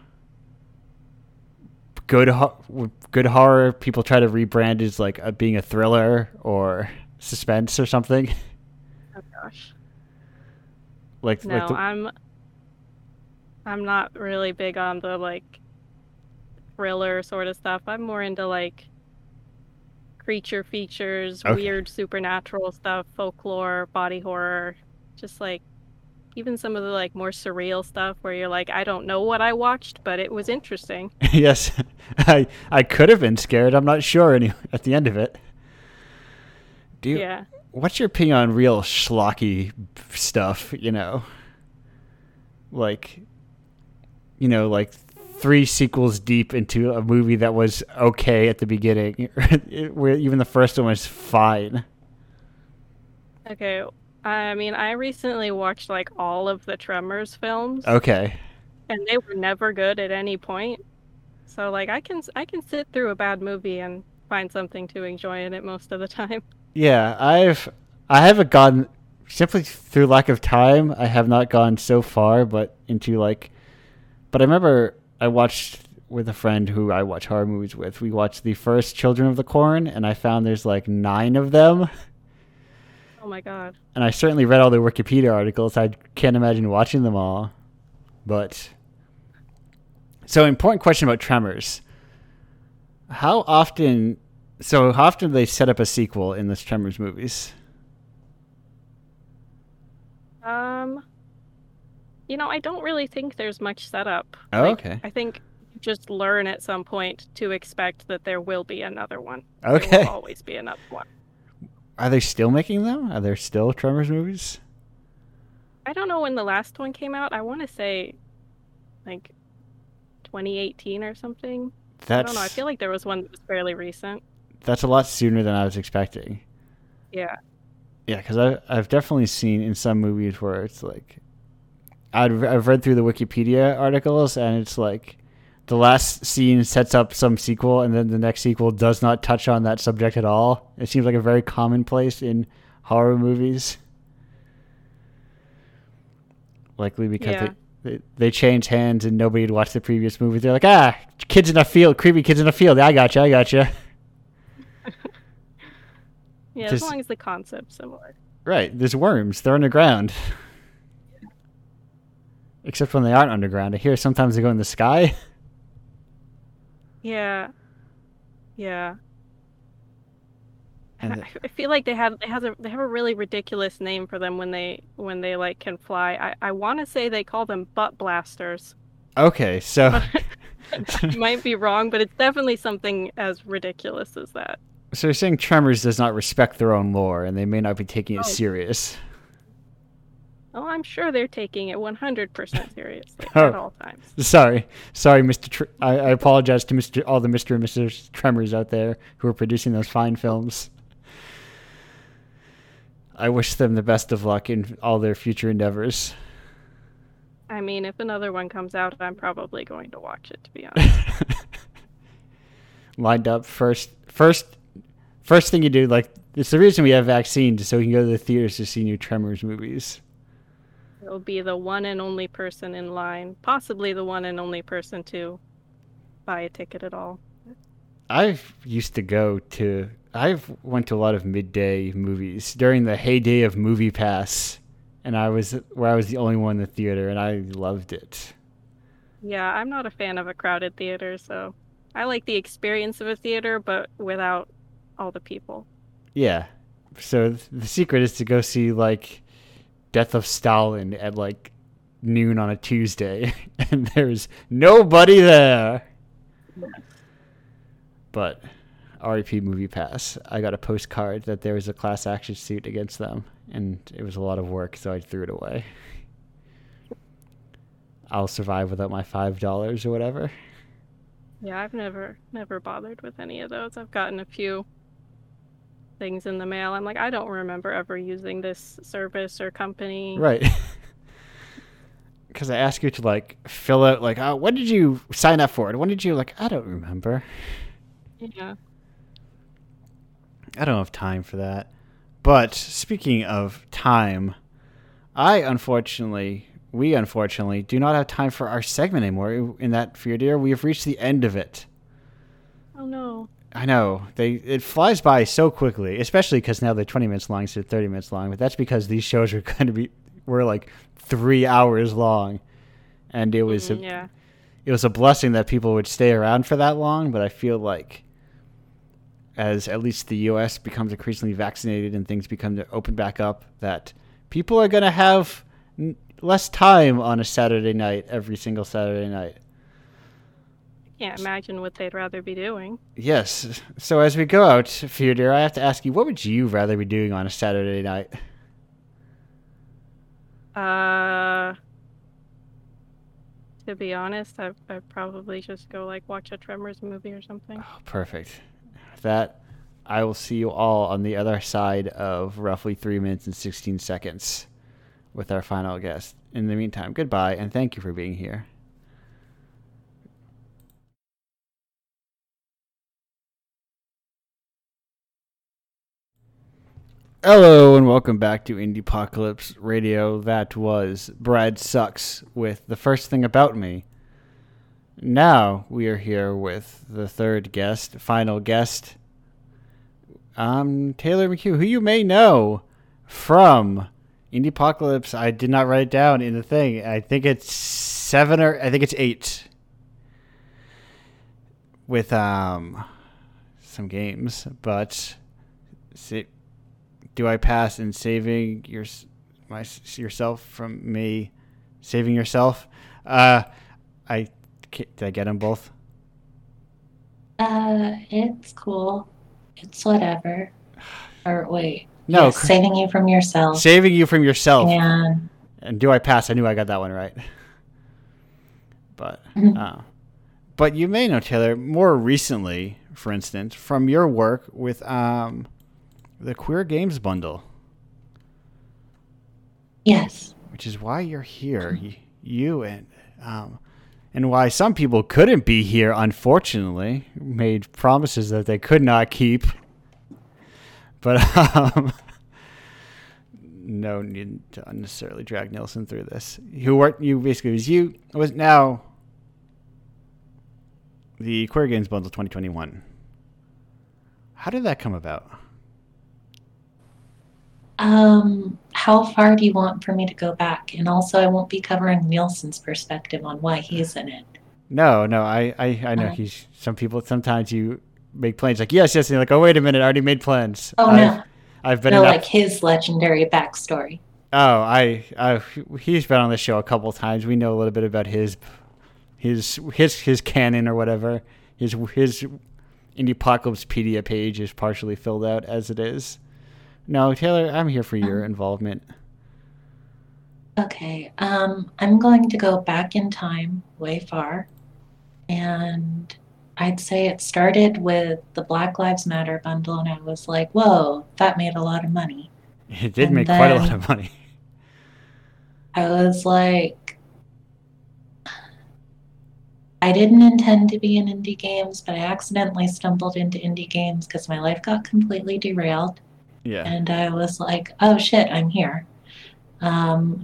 good, ho- good horror, people try to rebrand as like a, being a thriller or suspense or something. oh gosh, like, no, like the, I'm I'm not really big on the like thriller sort of stuff. I'm more into like creature features, Okay. weird supernatural stuff, folklore, body horror, just like even some of the like more surreal stuff where you're like, I don't know what I watched, but it was interesting. yes, I I could have been scared. I'm not sure any, at the end of it. Do you, Yeah. What's your opinion on real schlocky stuff, you know? Like, you know, like three sequels deep into a movie that was okay at the beginning, where even the first one was fine. Okay. I mean, I recently watched like all of the Tremors films, Okay. and they were never good at any point. So like I can I can sit through a bad movie and find something to enjoy in it most of the time. Yeah, I've I haven't gone simply through lack of time. I have not gone so far, but into like, but I remember I watched with a friend who I watch horror movies with. We watched the first Children of the Corn, and I found there's like nine of them. Oh my god. And I certainly read all the Wikipedia articles. I can't imagine watching them all. But so important question about Tremors. How often so how often do they set up a sequel in the Tremors movies? Um You know, I don't really think there's much setup. Oh, like, okay. I think you just learn at some point to expect that there will be another one. Okay. There will always be another one. Are they still making them? Are there still Tremors movies? I don't know when the last one came out. I want to say, like, twenty eighteen or something. That's, I don't know. I feel like there was one that was fairly recent. That's a lot sooner than I was expecting. Yeah. Yeah, because I've definitely seen in some movies where it's like, I've, I've read through the Wikipedia articles, and it's like the last scene sets up some sequel, and then the next sequel does not touch on that subject at all. It seems like a very commonplace in horror movies. Likely because Yeah. they, they they change hands and nobody had watched the previous movie. They're like, ah, kids in a field, creepy kids in a field. I got you, I got you. Yeah, Just- as long as the concept's similar. Right, there's worms. They're underground. Except when they aren't underground. I hear sometimes they go in the sky. Yeah. Yeah. And I, the- I feel like they have they have a they have a really ridiculous name for them when they when they like can fly. I, I want to say they call them butt blasters. Okay, so I might be wrong, but it's definitely something as ridiculous as that. so you're saying Tremors does not respect their own lore, and they may not be taking it Oh. serious. Oh, I'm sure they're taking it one hundred percent seriously Oh. at all times. Sorry, sorry, Mister Tr- I, I apologize to Mister all the Mister and Missus Tremors out there who are producing those fine films. I wish them the best of luck in all their future endeavors. I mean, if another one comes out, I'm probably going to watch it, to be honest. Lined up first, first, first thing you do. Like, it's the reason we have vaccines, so we can go to the theaters to see new Tremors movies. It'll be the one and only person in line, possibly the one and only person to buy a ticket at all. I used to go to. I've went to a lot of midday movies during the heyday of Movie Pass, and I was where I was the only one in the theater, and I loved it. Yeah, I'm not a fan of a crowded theater, so I like the experience of a theater, but without all the people. Yeah. So th- the secret is to go see like Death of Stalin at like noon on a Tuesday, and there's nobody there. But R I P Movie Pass. I got a postcard that there was a class action suit against them, and it was a lot of work, so I threw it away. I'll survive without my five dollars or whatever. Yeah, I've never never bothered with any of those. I've gotten a few things in the mail. I'm like, I don't remember ever using this service or company. Right. Because I ask you to like fill out like, oh, when did you sign up for it? When did you like? I don't remember. Yeah. I don't have time for that. But speaking of time, I unfortunately, we unfortunately, do not have time for our segment anymore. In that, Fear Dear, we have reached the end of it. Oh no. I know they it flies by so quickly, especially because now they're twenty minutes long instead of thirty minutes long. But that's because these shows are going to be were like three hours long, and it was Mm, a, yeah. it was a blessing that people would stay around for that long. But I feel like as at least the U S becomes increasingly vaccinated and things become to open back up, that people are going to have n- less time on a Saturday night every single Saturday night. Can't imagine what they'd rather be doing. Yes. So as we go out, Theodore, I have to ask you, what would you rather be doing on a Saturday night? Uh, to be honest, I'd, I'd probably just go like watch a Tremors movie or something. Oh, perfect. With that, I will see you all on the other side of roughly three minutes and sixteen seconds with our final guest. In the meantime, goodbye, and thank you for being here. Hello and welcome back to Indiepocalypse Radio. That was Brad Sucks with The First Thing About Me. now we are here with the third guest, final guest, um, Taylor McHugh, who you may know from Indiepocalypse. I did not write it down in the thing. I think it's seven or I think it's eight with um some games. But see, do I pass in saving your my yourself from me? Saving yourself? Uh, I did I get them both? Uh, it's cool. It's whatever. Or wait. No, yes, saving you from yourself. Saving you from yourself. And, and do I pass? I knew I got that one right. But uh, but you may know, Taylor, more recently, for instance, from your work with um the Queer Games Bundle. Yes. Which is why you're here. You, you and um and why some people couldn't be here, unfortunately, made promises that they could not keep. But um, no need to unnecessarily drag Nielsen through this. Who worked? You basically was you was now the Queer Games Bundle twenty twenty-one. How did that come about? Um, how far do you want for me to go back? And also, I won't be covering Nielsen's perspective on why he's in it. No, no, I, I, I know uh, he's. Some people sometimes you make plans like yes, yes, and you're like, oh wait a minute, I already made plans. Oh I've, no, I've been no, enough. like his legendary backstory. Oh, I, I, he's been on the show a couple times. We know a little bit about his, his, his, his canon or whatever. His, his Indiepocalypsepedia page is partially filled out as it is. No, Taylor, I'm here for your involvement. Okay, um, I'm going to go back in time, way far, and I'd say it started with the Black Lives Matter bundle, and I was like, whoa, that made a lot of money. It did and make quite a lot of money. I was like, I didn't intend to be in indie games, but I accidentally stumbled into indie games because my life got completely derailed. Yeah. And I was like, oh shit, I'm here. Um,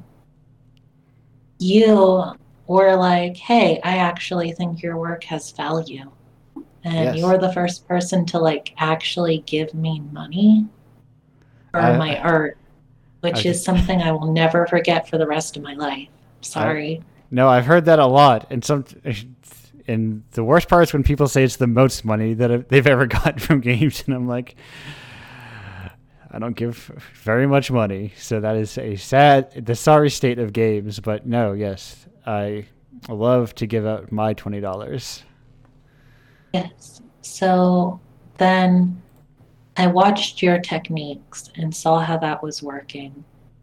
you were like, hey, I actually think your work has value. And yes. you're the first person to like actually give me money for I, my art, which I, is something I will never forget for the rest of my life. Sorry. I, no, I've heard that a lot. And some, and the worst part is when people say it's the most money that they've ever gotten from games. And I'm like, I don't give very much money, so that is a sad, the sorry state of games. But no, yes, I love to give out my twenty dollars. Yes. So then I watched your techniques and saw how that was working.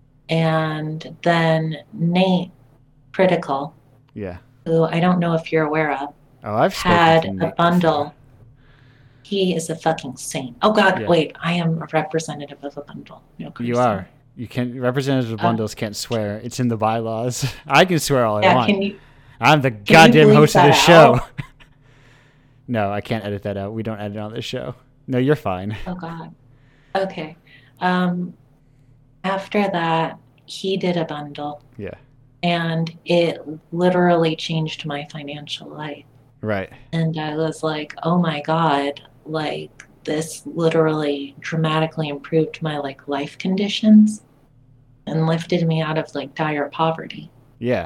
And then Nate Critical, yeah, who I don't know if you're aware of, oh, I've had a Nate bundle. Before. He is a fucking saint. Oh God, yeah. wait! I am a representative of a bundle. No you are. You can't. Representatives of bundles uh, can't swear. It's in the bylaws. I can swear all yeah, I want. Can you, I'm the can goddamn host of this show. out? No, I can't edit that out. We don't edit on this show. No, you're fine. Oh God. Okay. Um, after that, he did a bundle. Yeah. And it literally changed my financial life. Right. And I was like, oh my God, like this literally dramatically improved my like life conditions and lifted me out of like dire poverty. Yeah.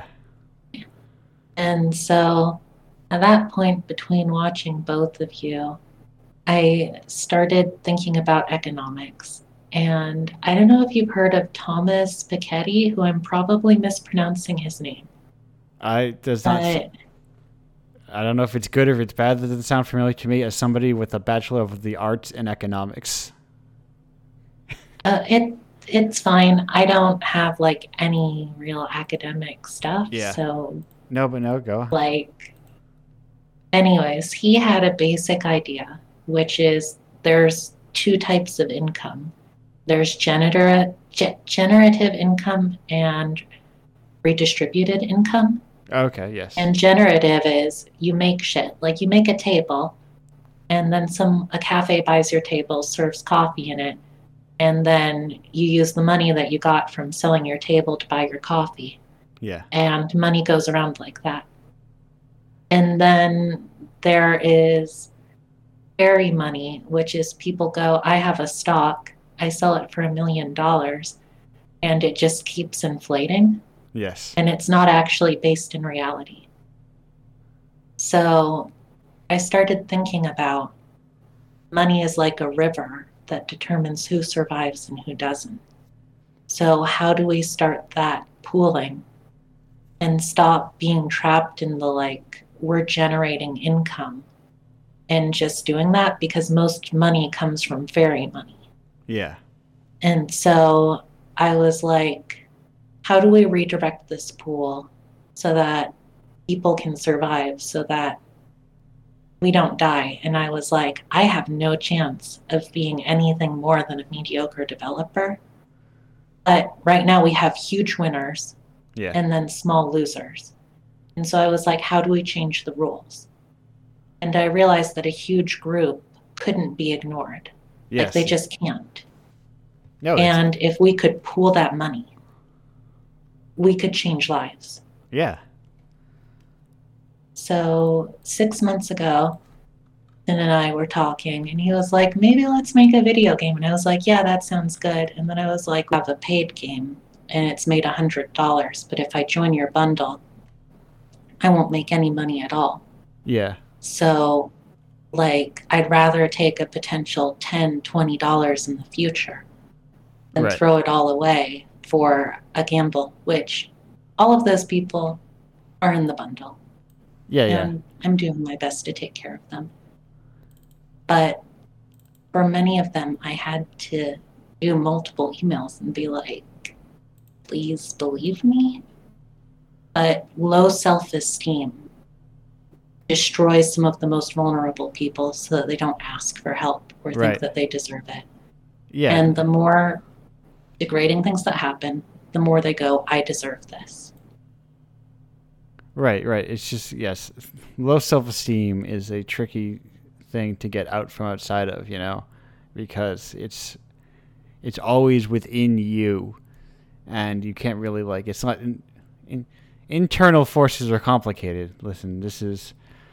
And so at that point, between watching both of you, I started thinking about economics. And I don't know if you've heard of Thomas Piketty, who I'm probably mispronouncing his name. I does not. But, I don't know if it's good or if it's bad. That doesn't sound familiar to me as somebody with a bachelor of the arts in economics. Uh, it it's fine. I don't have like any real academic stuff. Yeah. So no, but no, go. Like, anyways, he had a basic idea, which is there's two types of income. There's generative generative income and redistributed income. Okay, yes. And generative is you make shit. Like you make a table and then some a cafe buys your table, serves coffee in it, and then you use the money that you got from selling your table to buy your coffee. Yeah. And money goes around like that. And then there is fairy money, which is people go, I have a stock, I sell it for a million dollars, and it just keeps inflating. Yes. And it's not actually based in reality. So I started thinking about money is like a river that determines who survives and who doesn't. So how do we start that pooling and stop being trapped in the like, we're generating income and just doing that, because most money comes from fairy money. Yeah. And so I was like, how do we redirect this pool so that people can survive, so that we don't die? And I was like, I have no chance of being anything more than a mediocre developer. But right now we have huge winners, Yeah. and then small losers. And so I was like, how do we change the rules? And I realized that a huge group couldn't be ignored. Yes. Like they just can't. No, it's- And if we could pool that money, we could change lives. Yeah. So six months ago, Finn and I were talking, and he was like, maybe let's make a video game. And I was like, yeah, that sounds good. And then I was like, we have a paid game, and it's made one hundred dollars. But if I join your bundle, I won't make any money at all. Yeah. So, like, I'd rather take a potential ten dollars, twenty dollars in the future than Right. throw it all away for a gamble, which all of those people are in the bundle. Yeah. Yeah. And I'm doing my best to take care of them. But for many of them, I had to do multiple emails and be like, please believe me. But low self-esteem destroys some of the most vulnerable people so that they don't ask for help or think Right. that they deserve it. Yeah. And the more degrading things that happen, the more they go, I deserve this. Right, right. It's just, yes, low self-esteem is a tricky thing to get out from outside of, you know, because it's it's always within you, and you can't really, like, it's not in, in, internal forces are complicated. Listen, this is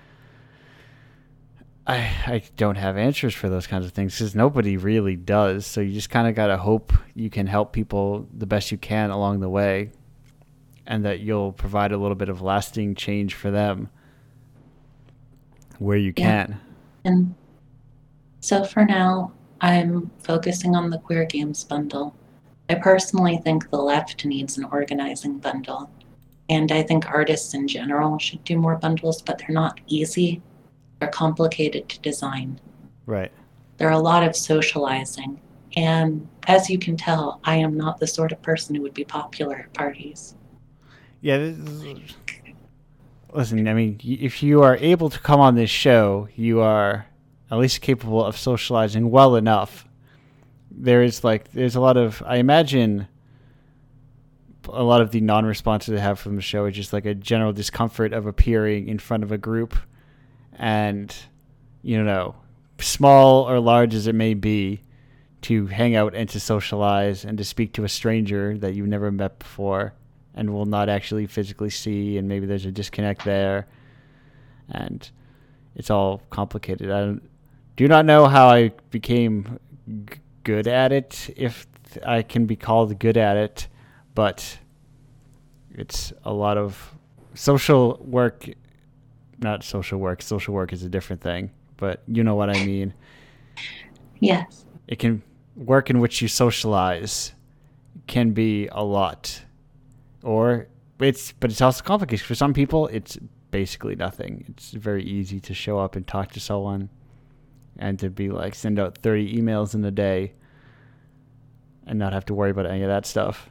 I I don't have answers for those kinds of things because nobody really does. So you just kind of got to hope you can help people the best you can along the way, and that you'll provide a little bit of lasting change for them where you Yeah. can. And so for now, I'm focusing on the Queer Games bundle. I personally think the left needs an organizing bundle. And I think artists in general should do more bundles, but they're not easy. They're complicated to design. Right. There are a lot of socializing. And as you can tell, I am not the sort of person who would be popular at parties. Yeah. This is, listen, I mean, y- if you are able to come on this show, you are at least capable of socializing well enough. There is like, there's a lot of, I imagine a lot of the non-responses I have from the show is just like a general discomfort of appearing in front of a group and, you know, small or large as it may be, to hang out and to socialize and to speak to a stranger that you've never met before and will not actually physically see, and maybe there's a disconnect there, and it's all complicated. I don't, do not know how I became g- good at it, if I can be called good at it, but it's a lot of social work, not social work, social work is a different thing, but you know what I mean. Yes. It can, work in which you socialize can be a lot. Or it's, but it's also complicated. For some people, it's basically nothing. It's very easy to show up and talk to someone and to be like, send out thirty emails in a day and not have to worry about any of that stuff.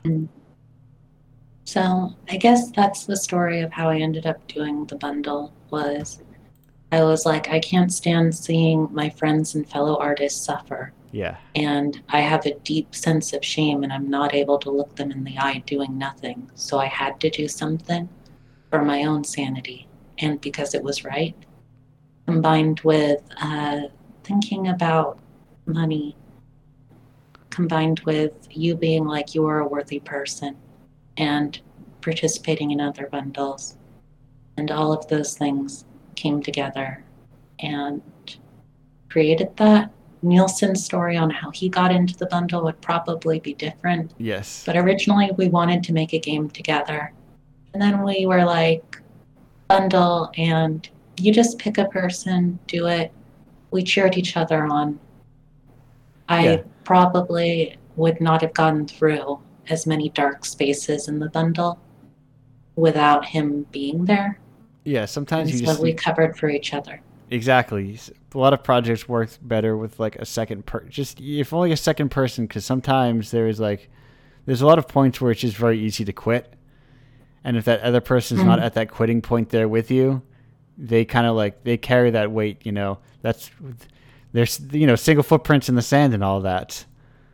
So I guess that's the story of how I ended up doing the bundle. Was I was like, I can't stand seeing my friends and fellow artists suffer. Yeah. And I have a deep sense of shame, and I'm not able to look them in the eye doing nothing. So I had to do something for my own sanity, and because it was right, combined with uh, thinking about money, combined with you being like you are a worthy person, and participating in other bundles, and all of those things came together and created that. Nielsen's story on how he got into the bundle would probably be different. Yes. But originally we wanted to make a game together. And then we were like, bundle, and you just pick a person, do it. We cheered each other on. I Yeah. probably would not have gotten through as many dark spaces in the bundle without him being there. Yeah, sometimes And you so just we covered for each other. exactly. A lot of projects work better with like a second per just if only a second person, because sometimes there's like there's a lot of points where it's just very easy to quit, and if that other person's Mm. not at that quitting point there with you, they kind of like they carry that weight. You know, that's there's you know single footprints in the sand and all that.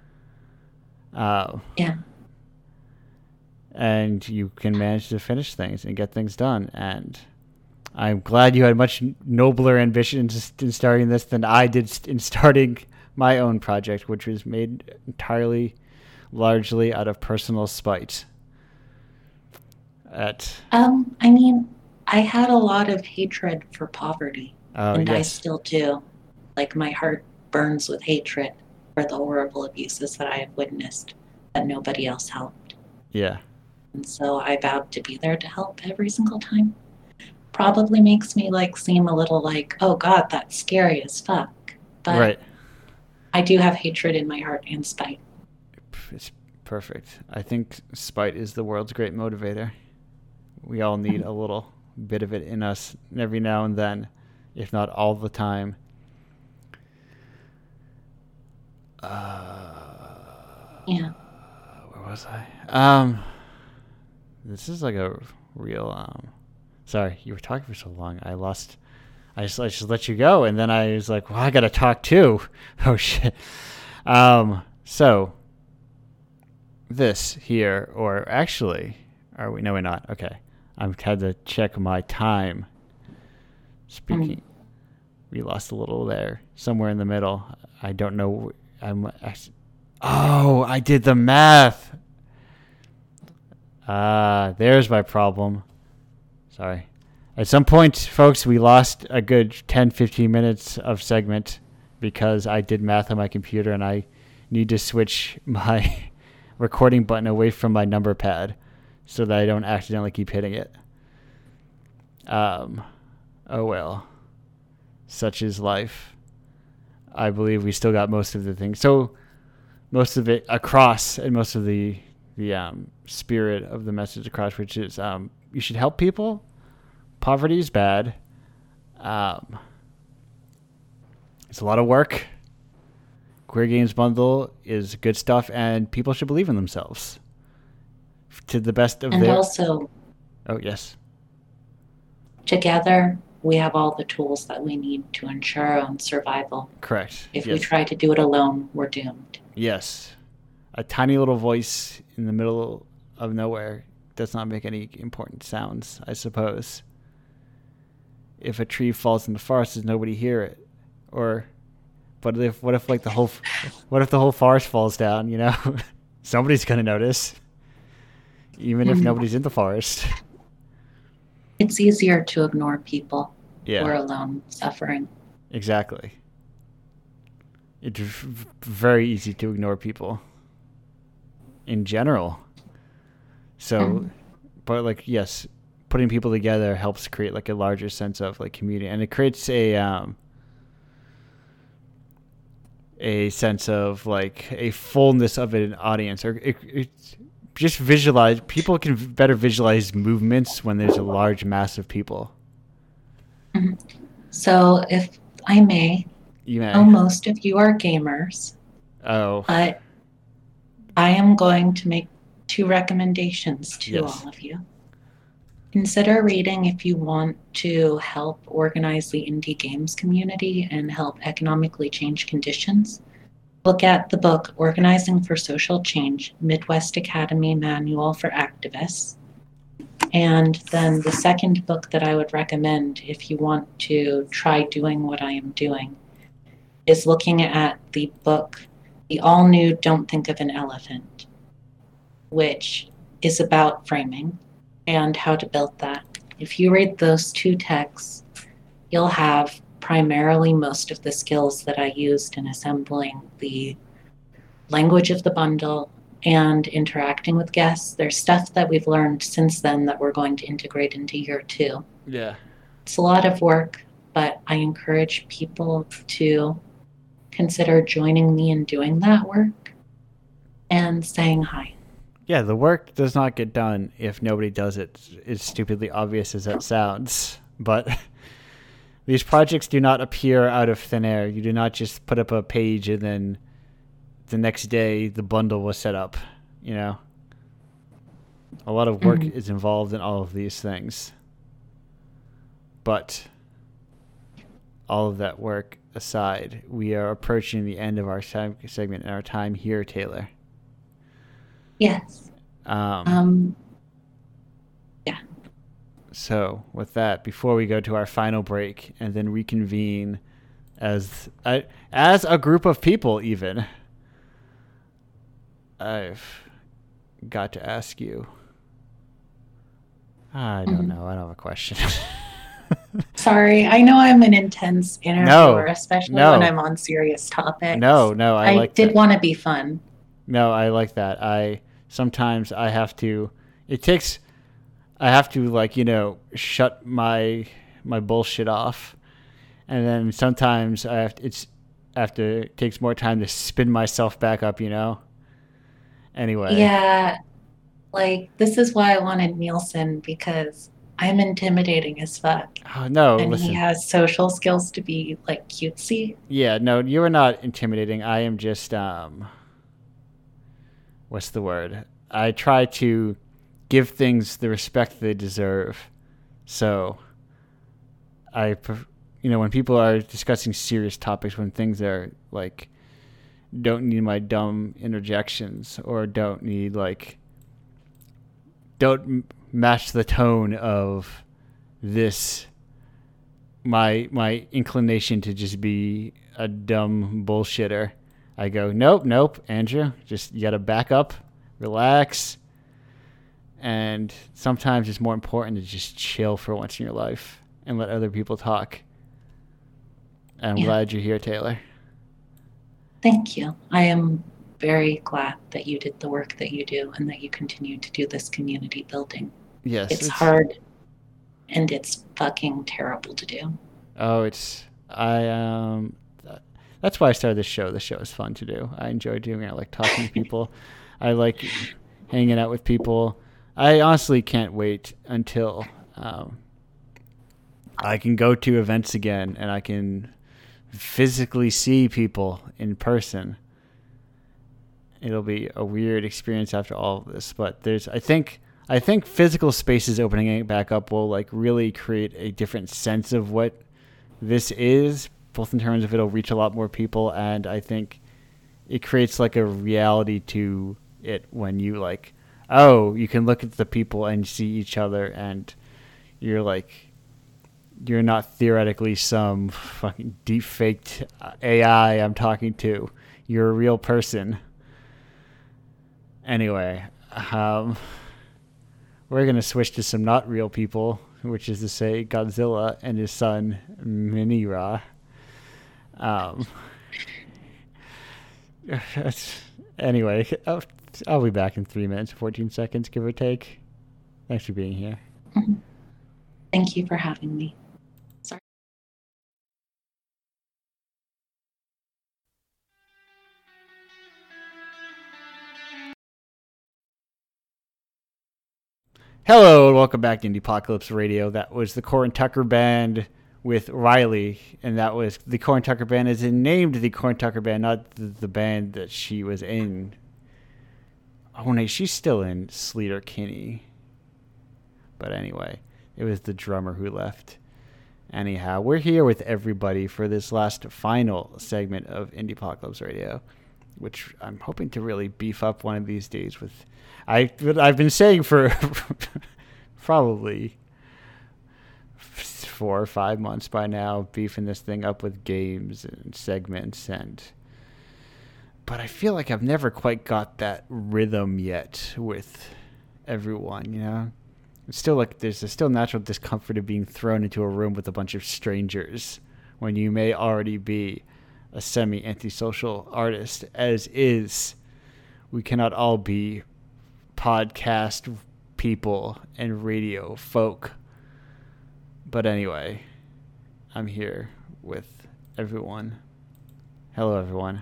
Uh, Yeah. and you can manage to finish things and get things done. And I'm glad you had much nobler ambitions in starting this than I did in starting my own project, which was made entirely, largely out of personal spite. At Um, I mean, I had a lot of hatred for poverty, oh and I yes, still do. Like, my heart burns with hatred for the horrible abuses that I have witnessed that nobody else helped. yeah, And so I vowed to be there to help every single time. Probably makes me like seem a little like, oh God, that's scary as fuck. But right. I do have hatred in my heart and spite. It's perfect. I think spite is the world's great motivator. We all need a little bit of it in us every now and then, if not all the time. Uh, Yeah. Where was I? Um, this is like a real. Um, sorry, you were talking for so long. I lost. I just, I just let you go, and then I was like, "Well, I gotta talk too." Oh shit. Um. So. This here, or actually, are we? No, we're not. Okay, I've had to check my time. Speaking, Mm. we lost a little there, somewhere in the middle. I don't know. I'm. Actually, oh, I did the math. Ah, uh, there's my problem. Sorry. At some point, folks, we lost a good ten, fifteen minutes of segment because I did math on my computer and I need to switch my recording button away from my number pad so that I don't accidentally keep hitting it. Um, oh well. Such is life. I believe we still got most of the things. So most of it across, and most of the the um, spirit of the message across, which is um, you should help people. Poverty is bad. Um, it's a lot of work. Queer Games Bundle is good stuff, and people should believe in themselves to the best of And their. also, Oh yes, together, we have all the tools that we need to ensure our own survival. correct. If yes. we try to do it alone, we're doomed. Yes, a tiny little voice in the middle of nowhere does not make any important sounds, I suppose. If a tree falls in the forest, does nobody hear it? Or, but if what if like the whole, what if the whole forest falls down? You know, somebody's gonna notice, even if Mhm. nobody's in the forest. It's easier to ignore people Yeah, who are alone suffering. exactly. It's v- very easy to ignore people in general. So, Mhm. but like, yes, putting people together helps create like a larger sense of like community, and it creates a um a sense of like a fullness of an audience, or it, it just visualize. People can better visualize movements when there's a large mass of people. So, if I may, You may. I know most of you are gamers, Oh, but I am going to make two recommendations to Yes. all of you. Consider reading if you want to help organize the indie games community and help economically change conditions. Look at the book Organizing for Social Change, Midwest Academy Manual for Activists. And then the second book that I would recommend if you want to try doing what I am doing is looking at the book, The All New Don't Think of an Elephant, which is about framing and how to build that. If you read those two texts, you'll have primarily most of the skills that I used in assembling the language of the bundle and interacting with guests. There's stuff that we've learned since then that we're going to integrate into year two. Yeah. It's a lot of work, but I encourage people to consider joining me in doing that work and saying hi. Yeah, the work does not get done if nobody does it, as stupidly obvious as that sounds. But these projects do not appear out of thin air. You do not just put up a page and then the next day the bundle was set up, you know? A lot of work mm-hmm. is involved in all of these things. But all of that work aside, we are approaching the end of our time segment and our time here, Taylor. Yes. Um, um, yeah. So with that, before we go to our final break and then reconvene as uh, as a group of people, even, I've got to ask you. I don't mm-hmm. know. I don't have a question. Sorry, I know I'm an intense interviewer, no, especially no. when I'm on serious topics. No, no, I, I like did that. want to be fun. No, I like that. I sometimes I have to. It takes. I have to like you know shut my my bullshit off, and then sometimes I have to, it's after it takes more time to spin myself back up. You know. Anyway. Yeah, like this is why I wanted Nielsen, because I'm intimidating as fuck. Oh, no, and listen. He has social skills to be like cutesy. Yeah, no, you are not intimidating. I am just um. What's the word? I try to give things the respect they deserve. So, I, you know, when people are discussing serious topics, when things are like, don't need my dumb interjections or don't need like, don't match the tone of this, my my inclination to just be a dumb bullshitter. I go, nope, nope, Andrew, just you got to back up, relax. And sometimes it's more important to just chill for once in your life and let other people talk. And I'm yeah. glad you're here, Taylor. Thank you. I am very glad that you did the work that you do and that you continue to do this community building. Yes. It's, it's hard and it's fucking terrible to do. Oh, it's, I, um, that's why I started this show. The show is fun to do. I enjoy doing it. I like talking to people. I like hanging out with people. I honestly can't wait until um, I can go to events again and I can physically see people in person. It'll be a weird experience after all of this, but there's, I think, I think physical spaces opening it back up will like really create a different sense of what this is, both in terms of it'll reach a lot more people, and I think it creates like a reality to it when you like, oh, you can look at the people and see each other, and you're like, you're not theoretically some fucking deep faked A I I'm talking to. You're a real person. Anyway, um, we're going to switch to some not real people, which is to say Godzilla and his son, Minira. Um, anyway, I'll, I'll be back in three minutes, fourteen seconds, give or take. Thanks for being here. Thank you for having me. Sorry. Hello, and welcome back to Indiepocalypse Radio. That was the Corin Tucker Band with Riley, and that was the Corin Tucker Band as in named the Corin Tucker Band, not the, the band that she was in. Oh, no, she's still in Sleater-Kinney. But anyway, it was the drummer who left. Anyhow, we're here with everybody for this last final segment of Indiepocalypse Radio, which I'm hoping to really beef up one of these days with. I, I've been saying for probably four or five months by now, beefing this thing up with games and segments, and but I feel like I've never quite got that rhythm yet with everyone, you know? It's still like there's a still natural discomfort of being thrown into a room with a bunch of strangers when you may already be a semi-antisocial artist, as is. We cannot all be podcast people and radio folk. But anyway, I'm here with everyone. Hello, everyone.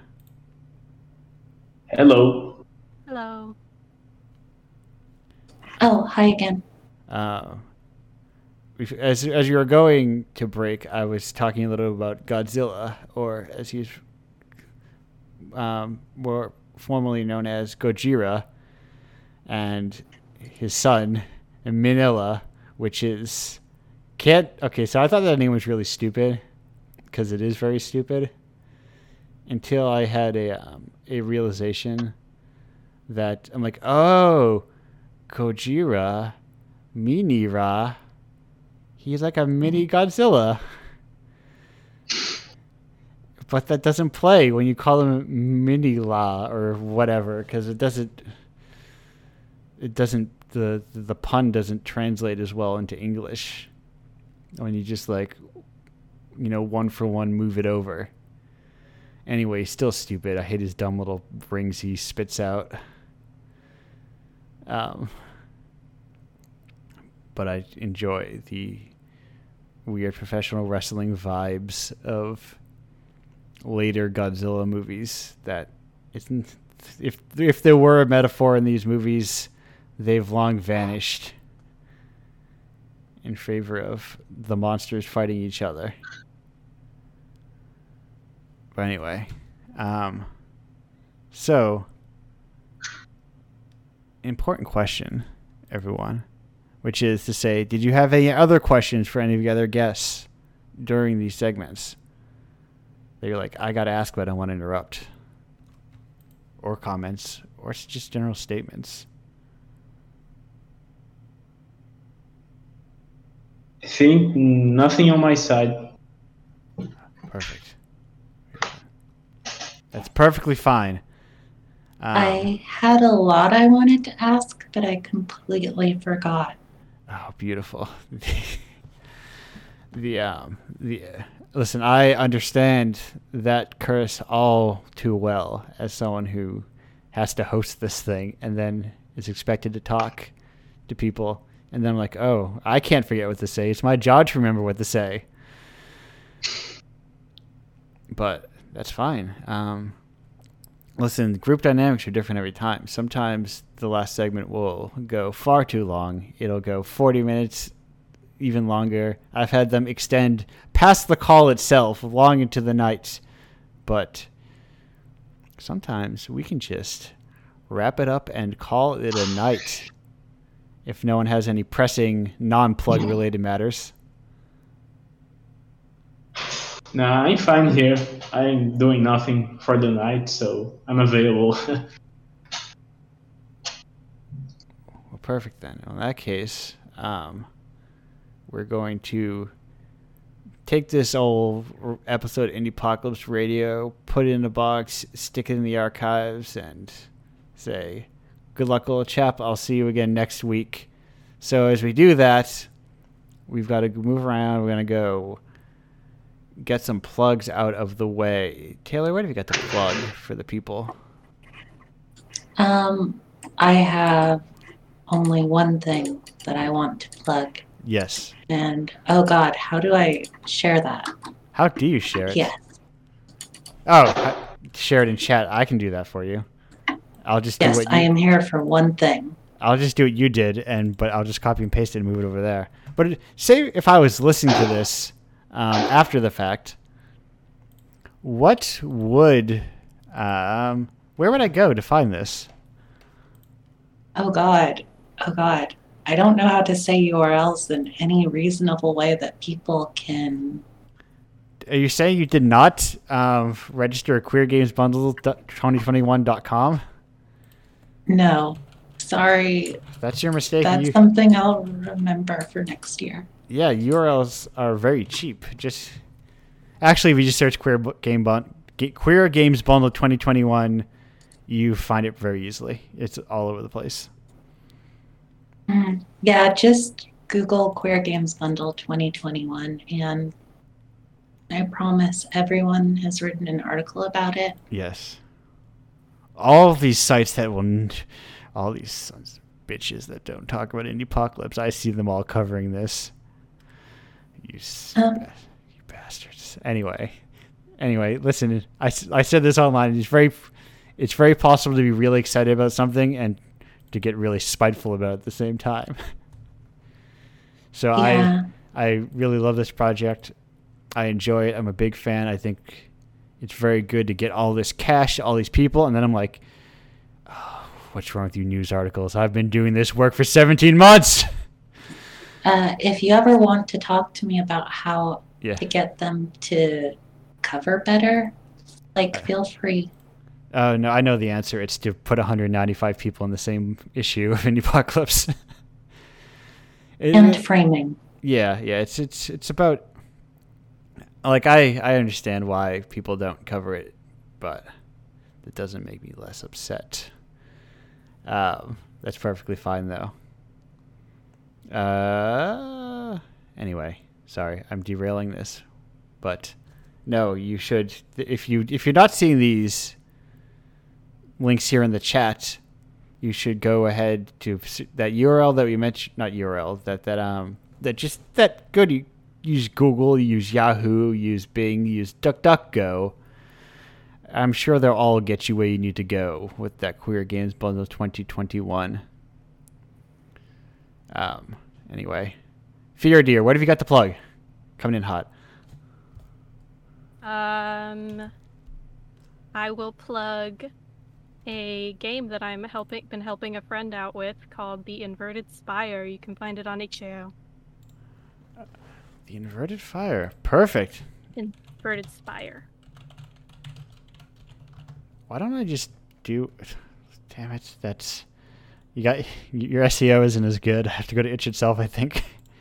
Hello. Hello. Oh, hi again. Uh, as as you were going to break, I was talking a little about Godzilla, or as he's um, more formally known as Gojira, and his son, Minilla, which is can't. Okay, so I thought that name was really stupid because it is very stupid. Until I had a um, a realization that I'm like, oh, Gojira. Minira, he's like a mini Godzilla. But that doesn't play when you call him Minila or whatever, because it doesn't, it doesn't, the, the pun doesn't translate as well into English when you just like, you know, one for one move it over. Anyway, still stupid. I hate his dumb little rings he spits out. Um... But I enjoy the weird professional wrestling vibes of later Godzilla movies. That isn't, if if there were a metaphor in these movies, they've long vanished in favor of the monsters fighting each other. But anyway, um, so important question, everyone. Which is to say, did you have any other questions for any of the other guests during these segments? That you're like, I got to ask, but I don't want to interrupt. Or comments, or just general statements. I think nothing on my side. Perfect. That's perfectly fine. Um, I had a lot I wanted to ask, but I completely forgot. Oh, beautiful. the um the uh, listen, I understand that curse all too well as someone who has to host this thing and then is expected to talk to people, and then I'm like, oh, I can't forget what to say. It's my job to remember what to say. But that's fine. Um, listen, group dynamics are different every time. Sometimes the last segment will go far too long. It'll go forty minutes, even longer. I've had them extend past the call itself, long into the night. But sometimes we can just wrap it up and call it a night if no one has any pressing non-plug related matters. Nah, I'm fine here. I'm doing nothing for the night, so I'm available. Well, perfect then. In that case, um, we're going to take this old episode of Indiepocalypse Radio, put it in a box, stick it in the archives, and say, good luck, old chap. I'll see you again next week. So as we do that, we've got to move around. We're going to go get some plugs out of the way. Taylor, what have you got to plug for the people? Um, I have only one thing that I want to plug. Yes. And, oh God, how do I share that? How do you share it? Yes. Oh, I, share it in chat. I can do that for you. I'll just do Yes, what you, I am here for one thing. I'll just do what you did, and but I'll just copy and paste it and move it over there. But say if I was listening to this um, after the fact, what would, um, where would I go to find this? Oh God, oh God. I don't know how to say U R Ls in any reasonable way that people can. Are you saying you did not um, register at queer games bundle twenty twenty-one dot com? No, sorry. That's your mistake. That's you, something I'll remember for next year. Yeah, U R Ls are very cheap. Just actually, if you just search queer game bun- queer games bundle twenty twenty-one, you find it very easily. It's all over the place. Mm, yeah, just Google Queer Games Bundle twenty twenty-one, and I promise everyone has written an article about it. Yes. All of these sites that will, n- all these sons of bitches that don't talk about Indiepocalypse, I see them all covering this. You, s- Um, bas- you bastards. Anyway, anyway, listen. I, s- I said this online. It's very, it's very possible to be really excited about something and to get really spiteful about it at the same time. So yeah. I, I really love this project. I enjoy it. I'm a big fan. I think it's very good to get all this cash to all these people. And then I'm like, oh, what's wrong with you news articles? I've been doing this work for seventeen months. Uh, if you ever want to talk to me about how Yeah. to get them to cover better, like, feel free. Oh, uh, no, I know the answer. It's to put one hundred ninety-five people in the same issue of Indiepocalypse. And it, framing. Yeah, yeah. It's it's it's about, like, I, I understand why people don't cover it, but it doesn't make me less upset. Um, that's perfectly fine, though. Uh, anyway, sorry, I'm derailing this, but no, you should. If you if you're not seeing these links here in the chat, you should go ahead to that U R L that we mentioned. Not U R L that that um that just that go to use Google, use Yahoo, use Bing, use DuckDuckGo. I'm sure they'll all get you where you need to go with that Queer Games Bundle twenty twenty-one. Um. Anyway, Fear Deer, what have you got to plug? Coming in hot. Um, I will plug a game that I'm helping, been helping a friend out with called The Inverted Spire. You can find it on itch dot i o. The Inverted Fire, perfect. Inverted Spire. Why don't I just do? Damn it, that's. You got your S E O isn't as good. I have to go to itch itself, I think.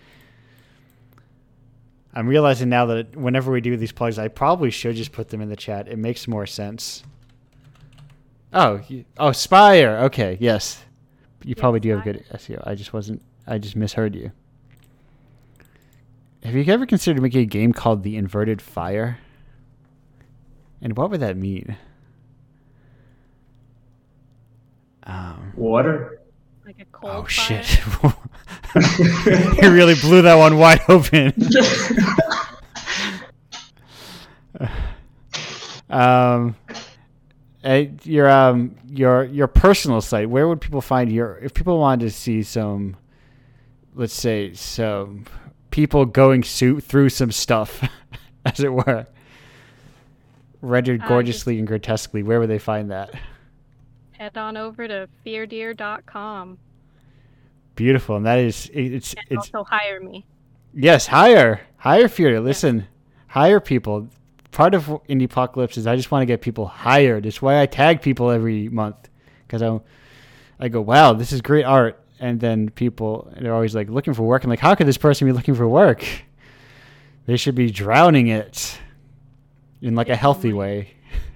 I'm realizing now that whenever we do these plugs, I probably should just put them in the chat. It makes more sense. Oh, you, oh, Spire. Okay, yes. You Yeah, probably do Spire. have good S E O. I just wasn't. I just misheard you. Have you ever considered making a game called The Inverted Fire? And what would that mean? Um, Water. Like a cold oh fire. shit! You really blew that one wide open. um, uh, your um your your personal site. Where would people find your? If people wanted to see some, let's say some people going su- through some stuff, as it were, rendered Uh, gorgeously just- and grotesquely, where would they find that? Head on over to fear deer dot com Beautiful, and that is it, it's and it's also hire me. yes, hire hire Fury. Listen, hire people. Part of Indiepocalypse is I just want to get people hired. It's why I tag people every month, because I I go, wow, this is great art, and then people they're always like looking for work. I'm like, how could this person be looking for work? They should be drowning it in like a healthy way.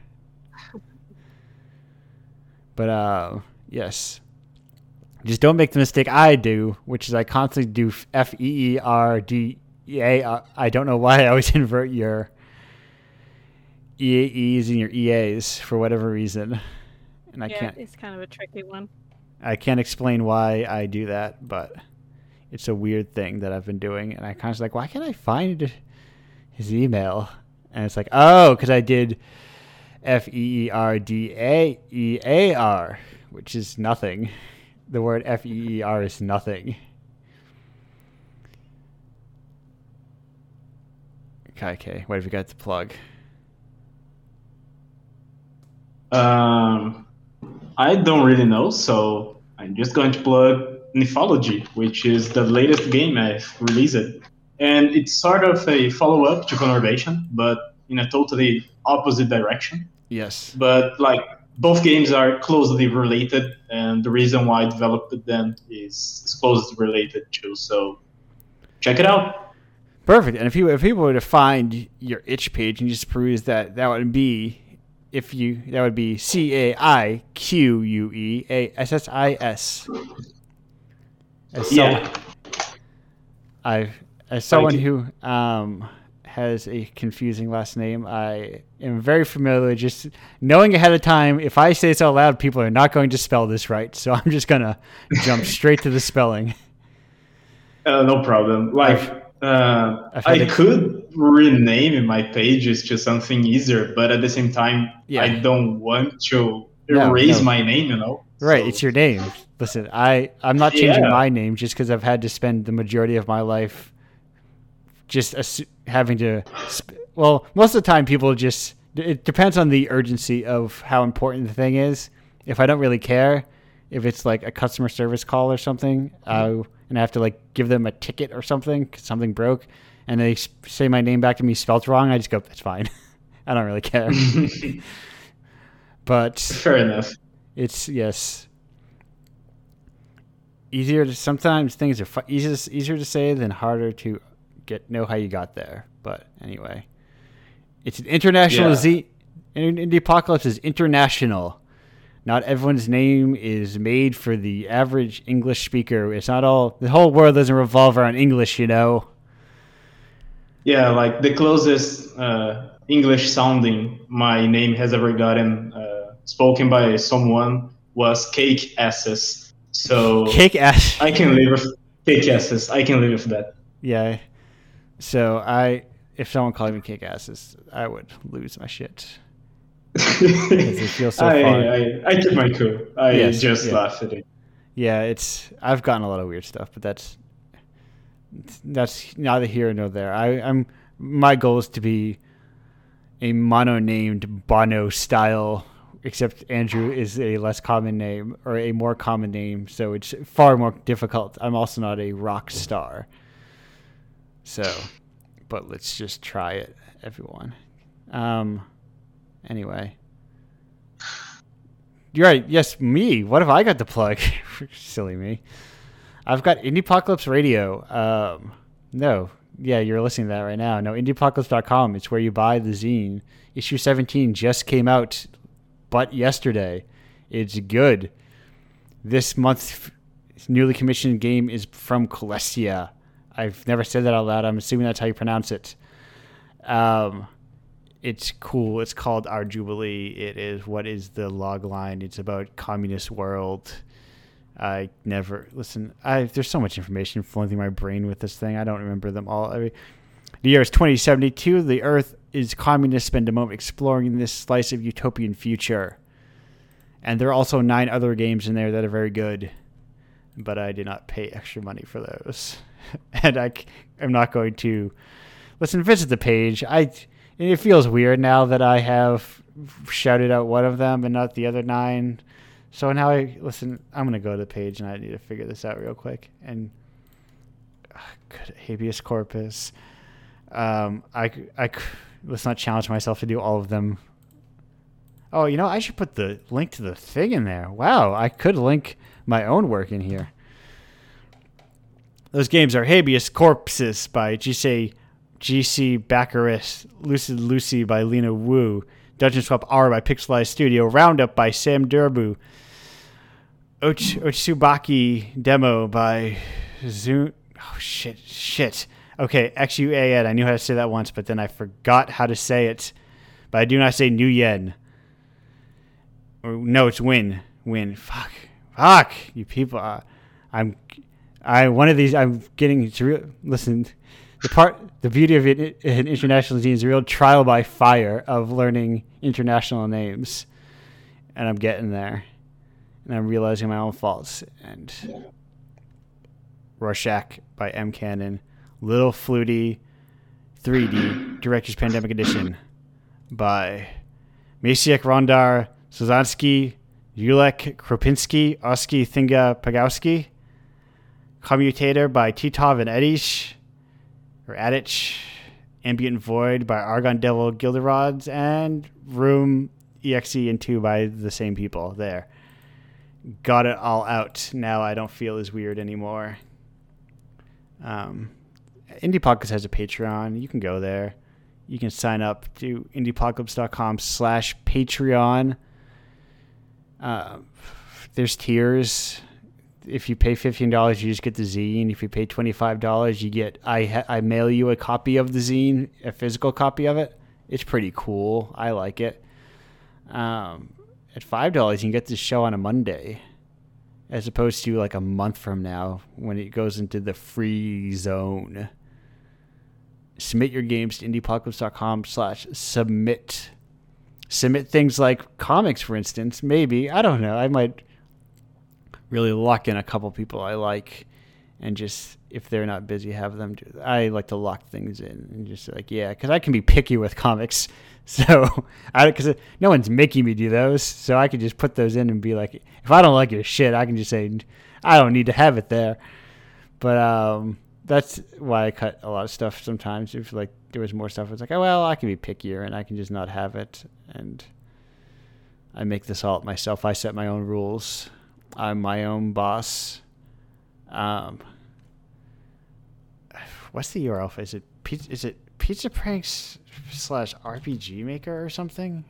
But uh, yes, just don't make the mistake I do, which is I constantly do F E E R D E A. I don't know why I always invert your E A Es and your E As for whatever reason, and I yeah, can't. it's kind of a tricky one. I can't explain why I do that, but it's a weird thing that I've been doing, and I kind of like, why can't I find his email? And it's like, oh, because I did F E E R D A E A R, which is nothing. The word F E E R is nothing. Okay, okay. What have you got to plug? Um, I don't really know, so I'm just going to plug Mythology, which is the latest game I've released. And it's sort of a follow-up to Conurbation, but in a totally opposite direction. Yes. But like both games are closely related, and the reason why I developed them is, is closely related too. So check it out. Perfect. And if you if people were to find your itch page and you just peruse that, that would be if you that would be C A I Q U E A S S I S. As Yeah. someone, I as someone Like- who um has a confusing last name, I am very familiar just knowing ahead of time if I say this out loud, people are not going to spell this right. So I'm just gonna jump straight to the spelling. Uh, no problem. Like, uh, I've had I ex- could rename my pages to something easier, but at the same time, Yeah. I don't want to No, erase no. my name, you know? Right, So- it's your name. Listen, I, I'm not changing Yeah. my name just because I've had to spend the majority of my life just assu- having to. Sp- well, most of the time, people just. It depends on the urgency of how important the thing is. If I don't really care, if it's like a customer service call or something, uh, and I have to like give them a ticket or something, 'cause something broke, and they s- say my name back to me spelled wrong, I just go, that's fine. I don't really care. But. Fair enough. It's yes. Easier to sometimes things are fu- easier easier to say than harder to get know how you got there. But anyway, it's an international Yeah. Z. Indie Apocalypse is international. Not everyone's name is made for the average English speaker. It's not all. The whole world doesn't revolve around English, you know. Yeah, like the closest uh, English sounding my name has ever gotten uh, spoken by someone was Cake Asses. So Cake ass. I can live with Cake Asses. I can live with that. Yeah. So I, if someone called me cake asses, I would lose my shit. it feels so I, far. I, I keep my cool. I Yes, just yeah. laugh at it. Yeah, it's I've gotten a lot of weird stuff, but that's that's neither here nor there. I, I'm my goal is to be a mono-named Bono style, except Andrew is a less common name or a more common name, so it's far more difficult. I'm also not a rock star, so but let's just try it, everyone. Um, anyway. You're right. Yes, me. What have I got to plug? Silly me. I've got Indie Apocalypse Radio. Um, no. Yeah, you're listening to that right now. No, indie apocalypse dot com. It's where you buy the zine. Issue seventeen just came out, but yesterday. It's good. This month's newly commissioned game is from Celestia. I've never said that out loud. I'm assuming that's how you pronounce it. Um... It's cool. It's called Our Jubilee. It is what is the log line? It's about communist world. I never listen. I there's so much information flowing through my brain with this thing. I don't remember them all. I mean, the year is twenty seventy-two. The Earth is communist. Spend a moment exploring this slice of utopian future. And there are also nine other games in there that are very good, but I did not pay extra money for those, and I am not going to listen. Visit the page. I. It feels weird now that I have shouted out one of them and not the other nine. So now I listen. I'm gonna go to the page and I need to figure this out real quick. And uh, good habeas corpus. Um, I I let's not challenge myself to do all of them. Oh, you know, I should put the link to the thing in there. Wow, I could link my own work in here. Those games are Habeas Corpses by G C. G C Baccaris, Lucid Lucy by Lena Wu, Dungeon Swap R by Pixelized Studio, Roundup by Sam Durbu, Och- Otsubaki Demo by Zoom. Oh, shit, shit. Okay, X U A N. I knew how to say that once, but then I forgot how to say it. But I do not say Nguyen. Or, no, it's Win. Win. Fuck. Fuck. You people. Uh, I'm. I one of these. I'm getting to real. Listen. The part, the beauty of it, an international zine is a real trial by fire of learning international names, and I'm getting there, and I'm realizing my own faults. And Rorschach by M. Cannon, Little Flutie, three D Director's Pandemic Edition by Maciek Rondar, Sozanski, Julek Kropinski, Oski Thinga Pagowski, Commutator by Titov and Edish. Or Adich, Ambient Void by Argon Devil Gilderods, and Room E X E and two by the same people. There. Got it all out. Now I don't feel as weird anymore. Um, Indie Apocalypse has a Patreon. You can go there. You can sign up to indie apocalypse dot com slash Patreon. Uh, there's tiers. if you pay fifteen dollars, you just get the zine. If you pay twenty-five dollars, you get I ha- I mail you a copy of the zine, a physical copy of it. It's pretty cool. I like it. Um, at five dollars, you can get this show on a Monday, as opposed to like a month from now when it goes into the free zone. Submit your games to indiepocalypse.com slash submit. Submit things like comics, for instance. Maybe. I don't know. I might really lock in a couple people I like and just, if they're not busy, have them do that. I like to lock things in and just like, yeah, because I can be picky with comics. So, I because no one's making me do those. So I could just put those in and be like, if I don't like your shit, I can just say, I don't need to have it there. But um, that's why I cut a lot of stuff sometimes. If like there was more stuff, it's like, oh, well, I can be pickier and I can just not have it. And I make this all up myself. I set my own rules. I'm my own boss. Um, what's the U R L for? Is it is it Pizza Pranks slash R P G Maker or something?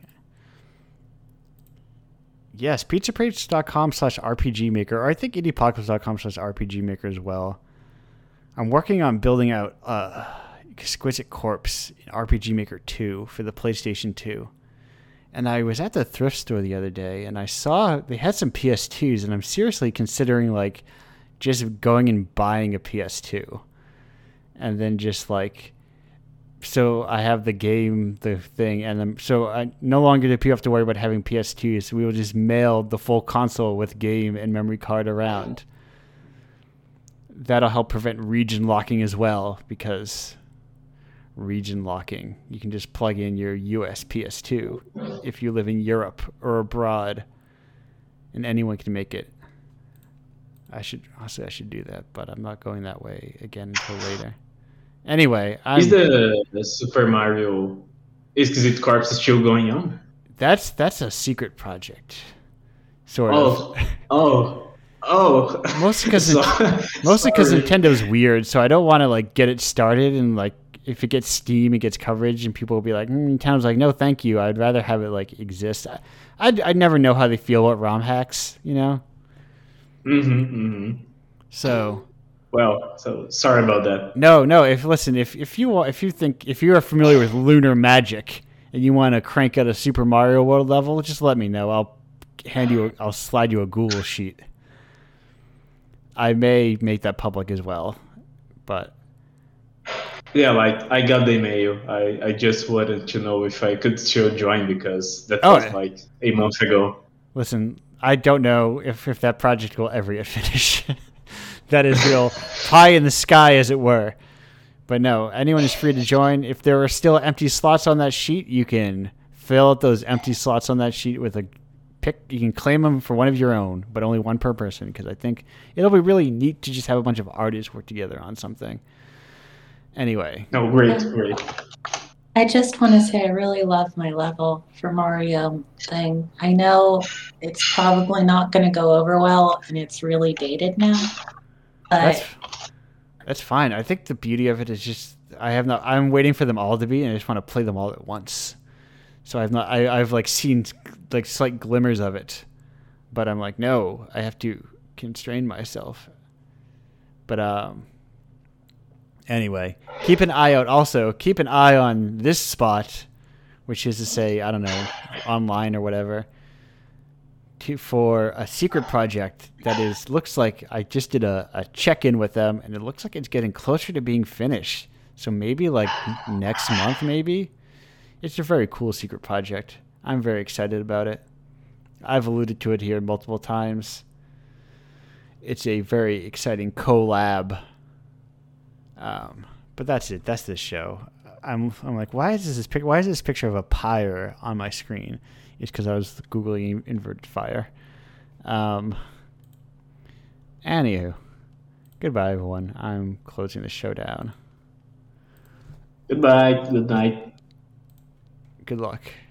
Yes, pizzapranks.com slash RPG Maker, or I think indiepocalypse.com slash RPG Maker as well. I'm working on building out uh, Exquisite Corpse in R P G Maker two for the PlayStation two. And I was at the thrift store the other day, and I saw they had some P S twos, and I'm seriously considering, like, just going and buying a P S two. And then just, like, so I have the game, the thing, and then, so I no longer do people have to worry about having P S twos. So we will just mail the full console with game and memory card around. That'll help prevent region locking as well, because region locking, you can just plug in your U S P S two if you live in Europe or abroad, and anyone can make it. I should honestly I should do that, but I'm not going that way again until later. Anyway, I'm, is the, the Super Mario Exquisite Corpse still going on? That's that's a secret project, sort oh, of. Oh, oh. Mostly because so, mostly because Nintendo's weird, so I don't want to like get it started and like. If it gets Steam, it gets coverage, and people will be like, mm, Nintendo's like, no, thank you. I'd rather have it like exist. I, I'd, I'd never know how they feel about ROM hacks, you know? Mm-hmm, mm-hmm. So. Well, so sorry about that. No, no. If listen, if if you if you think if you are familiar with Lunar Magic and you want to crank out a Super Mario World level, just let me know. I'll hand you. A, I'll slide you a Google sheet. I may make that public as well, but. Yeah, like I got the email. I, I just wanted to know if I could still join because that oh, was like a month ago. Listen, I don't know if, if that project will ever get finished. That is real pie in the sky, as it were. But no, anyone is free to join. If there are still empty slots on that sheet, you can fill out those empty slots on that sheet with a pick. You can claim them for one of your own, but only one per person, because I think it'll be really neat to just have a bunch of artists work together on something. Anyway. Oh, great, great. I just want to say I really love my level for Mario thing. I know it's probably not going to go over well, and it's really dated now. But that's, that's fine. I think the beauty of it is just I have not. I'm waiting for them all to be, and I just want to play them all at once. So I've not. I, I've like seen like slight glimmers of it, but I'm like, no, I have to constrain myself. But um. Anyway, keep an eye out. Also, keep an eye on this spot, which is to say, I don't know, online or whatever, to, for a secret project that is looks like I just did a, a check-in with them, and it looks like it's getting closer to being finished. So maybe like next month, maybe. It's a very cool secret project. I'm very excited about it. I've alluded to it here multiple times. It's a very exciting collab. Um, but that's it. That's this show. I'm I'm like, why is this, this pic? Why is this picture of a pyre on my screen? It's because I was googling inverted fire. Um. Anywho, goodbye, everyone. I'm closing the show down. Goodbye. Good night. Good luck.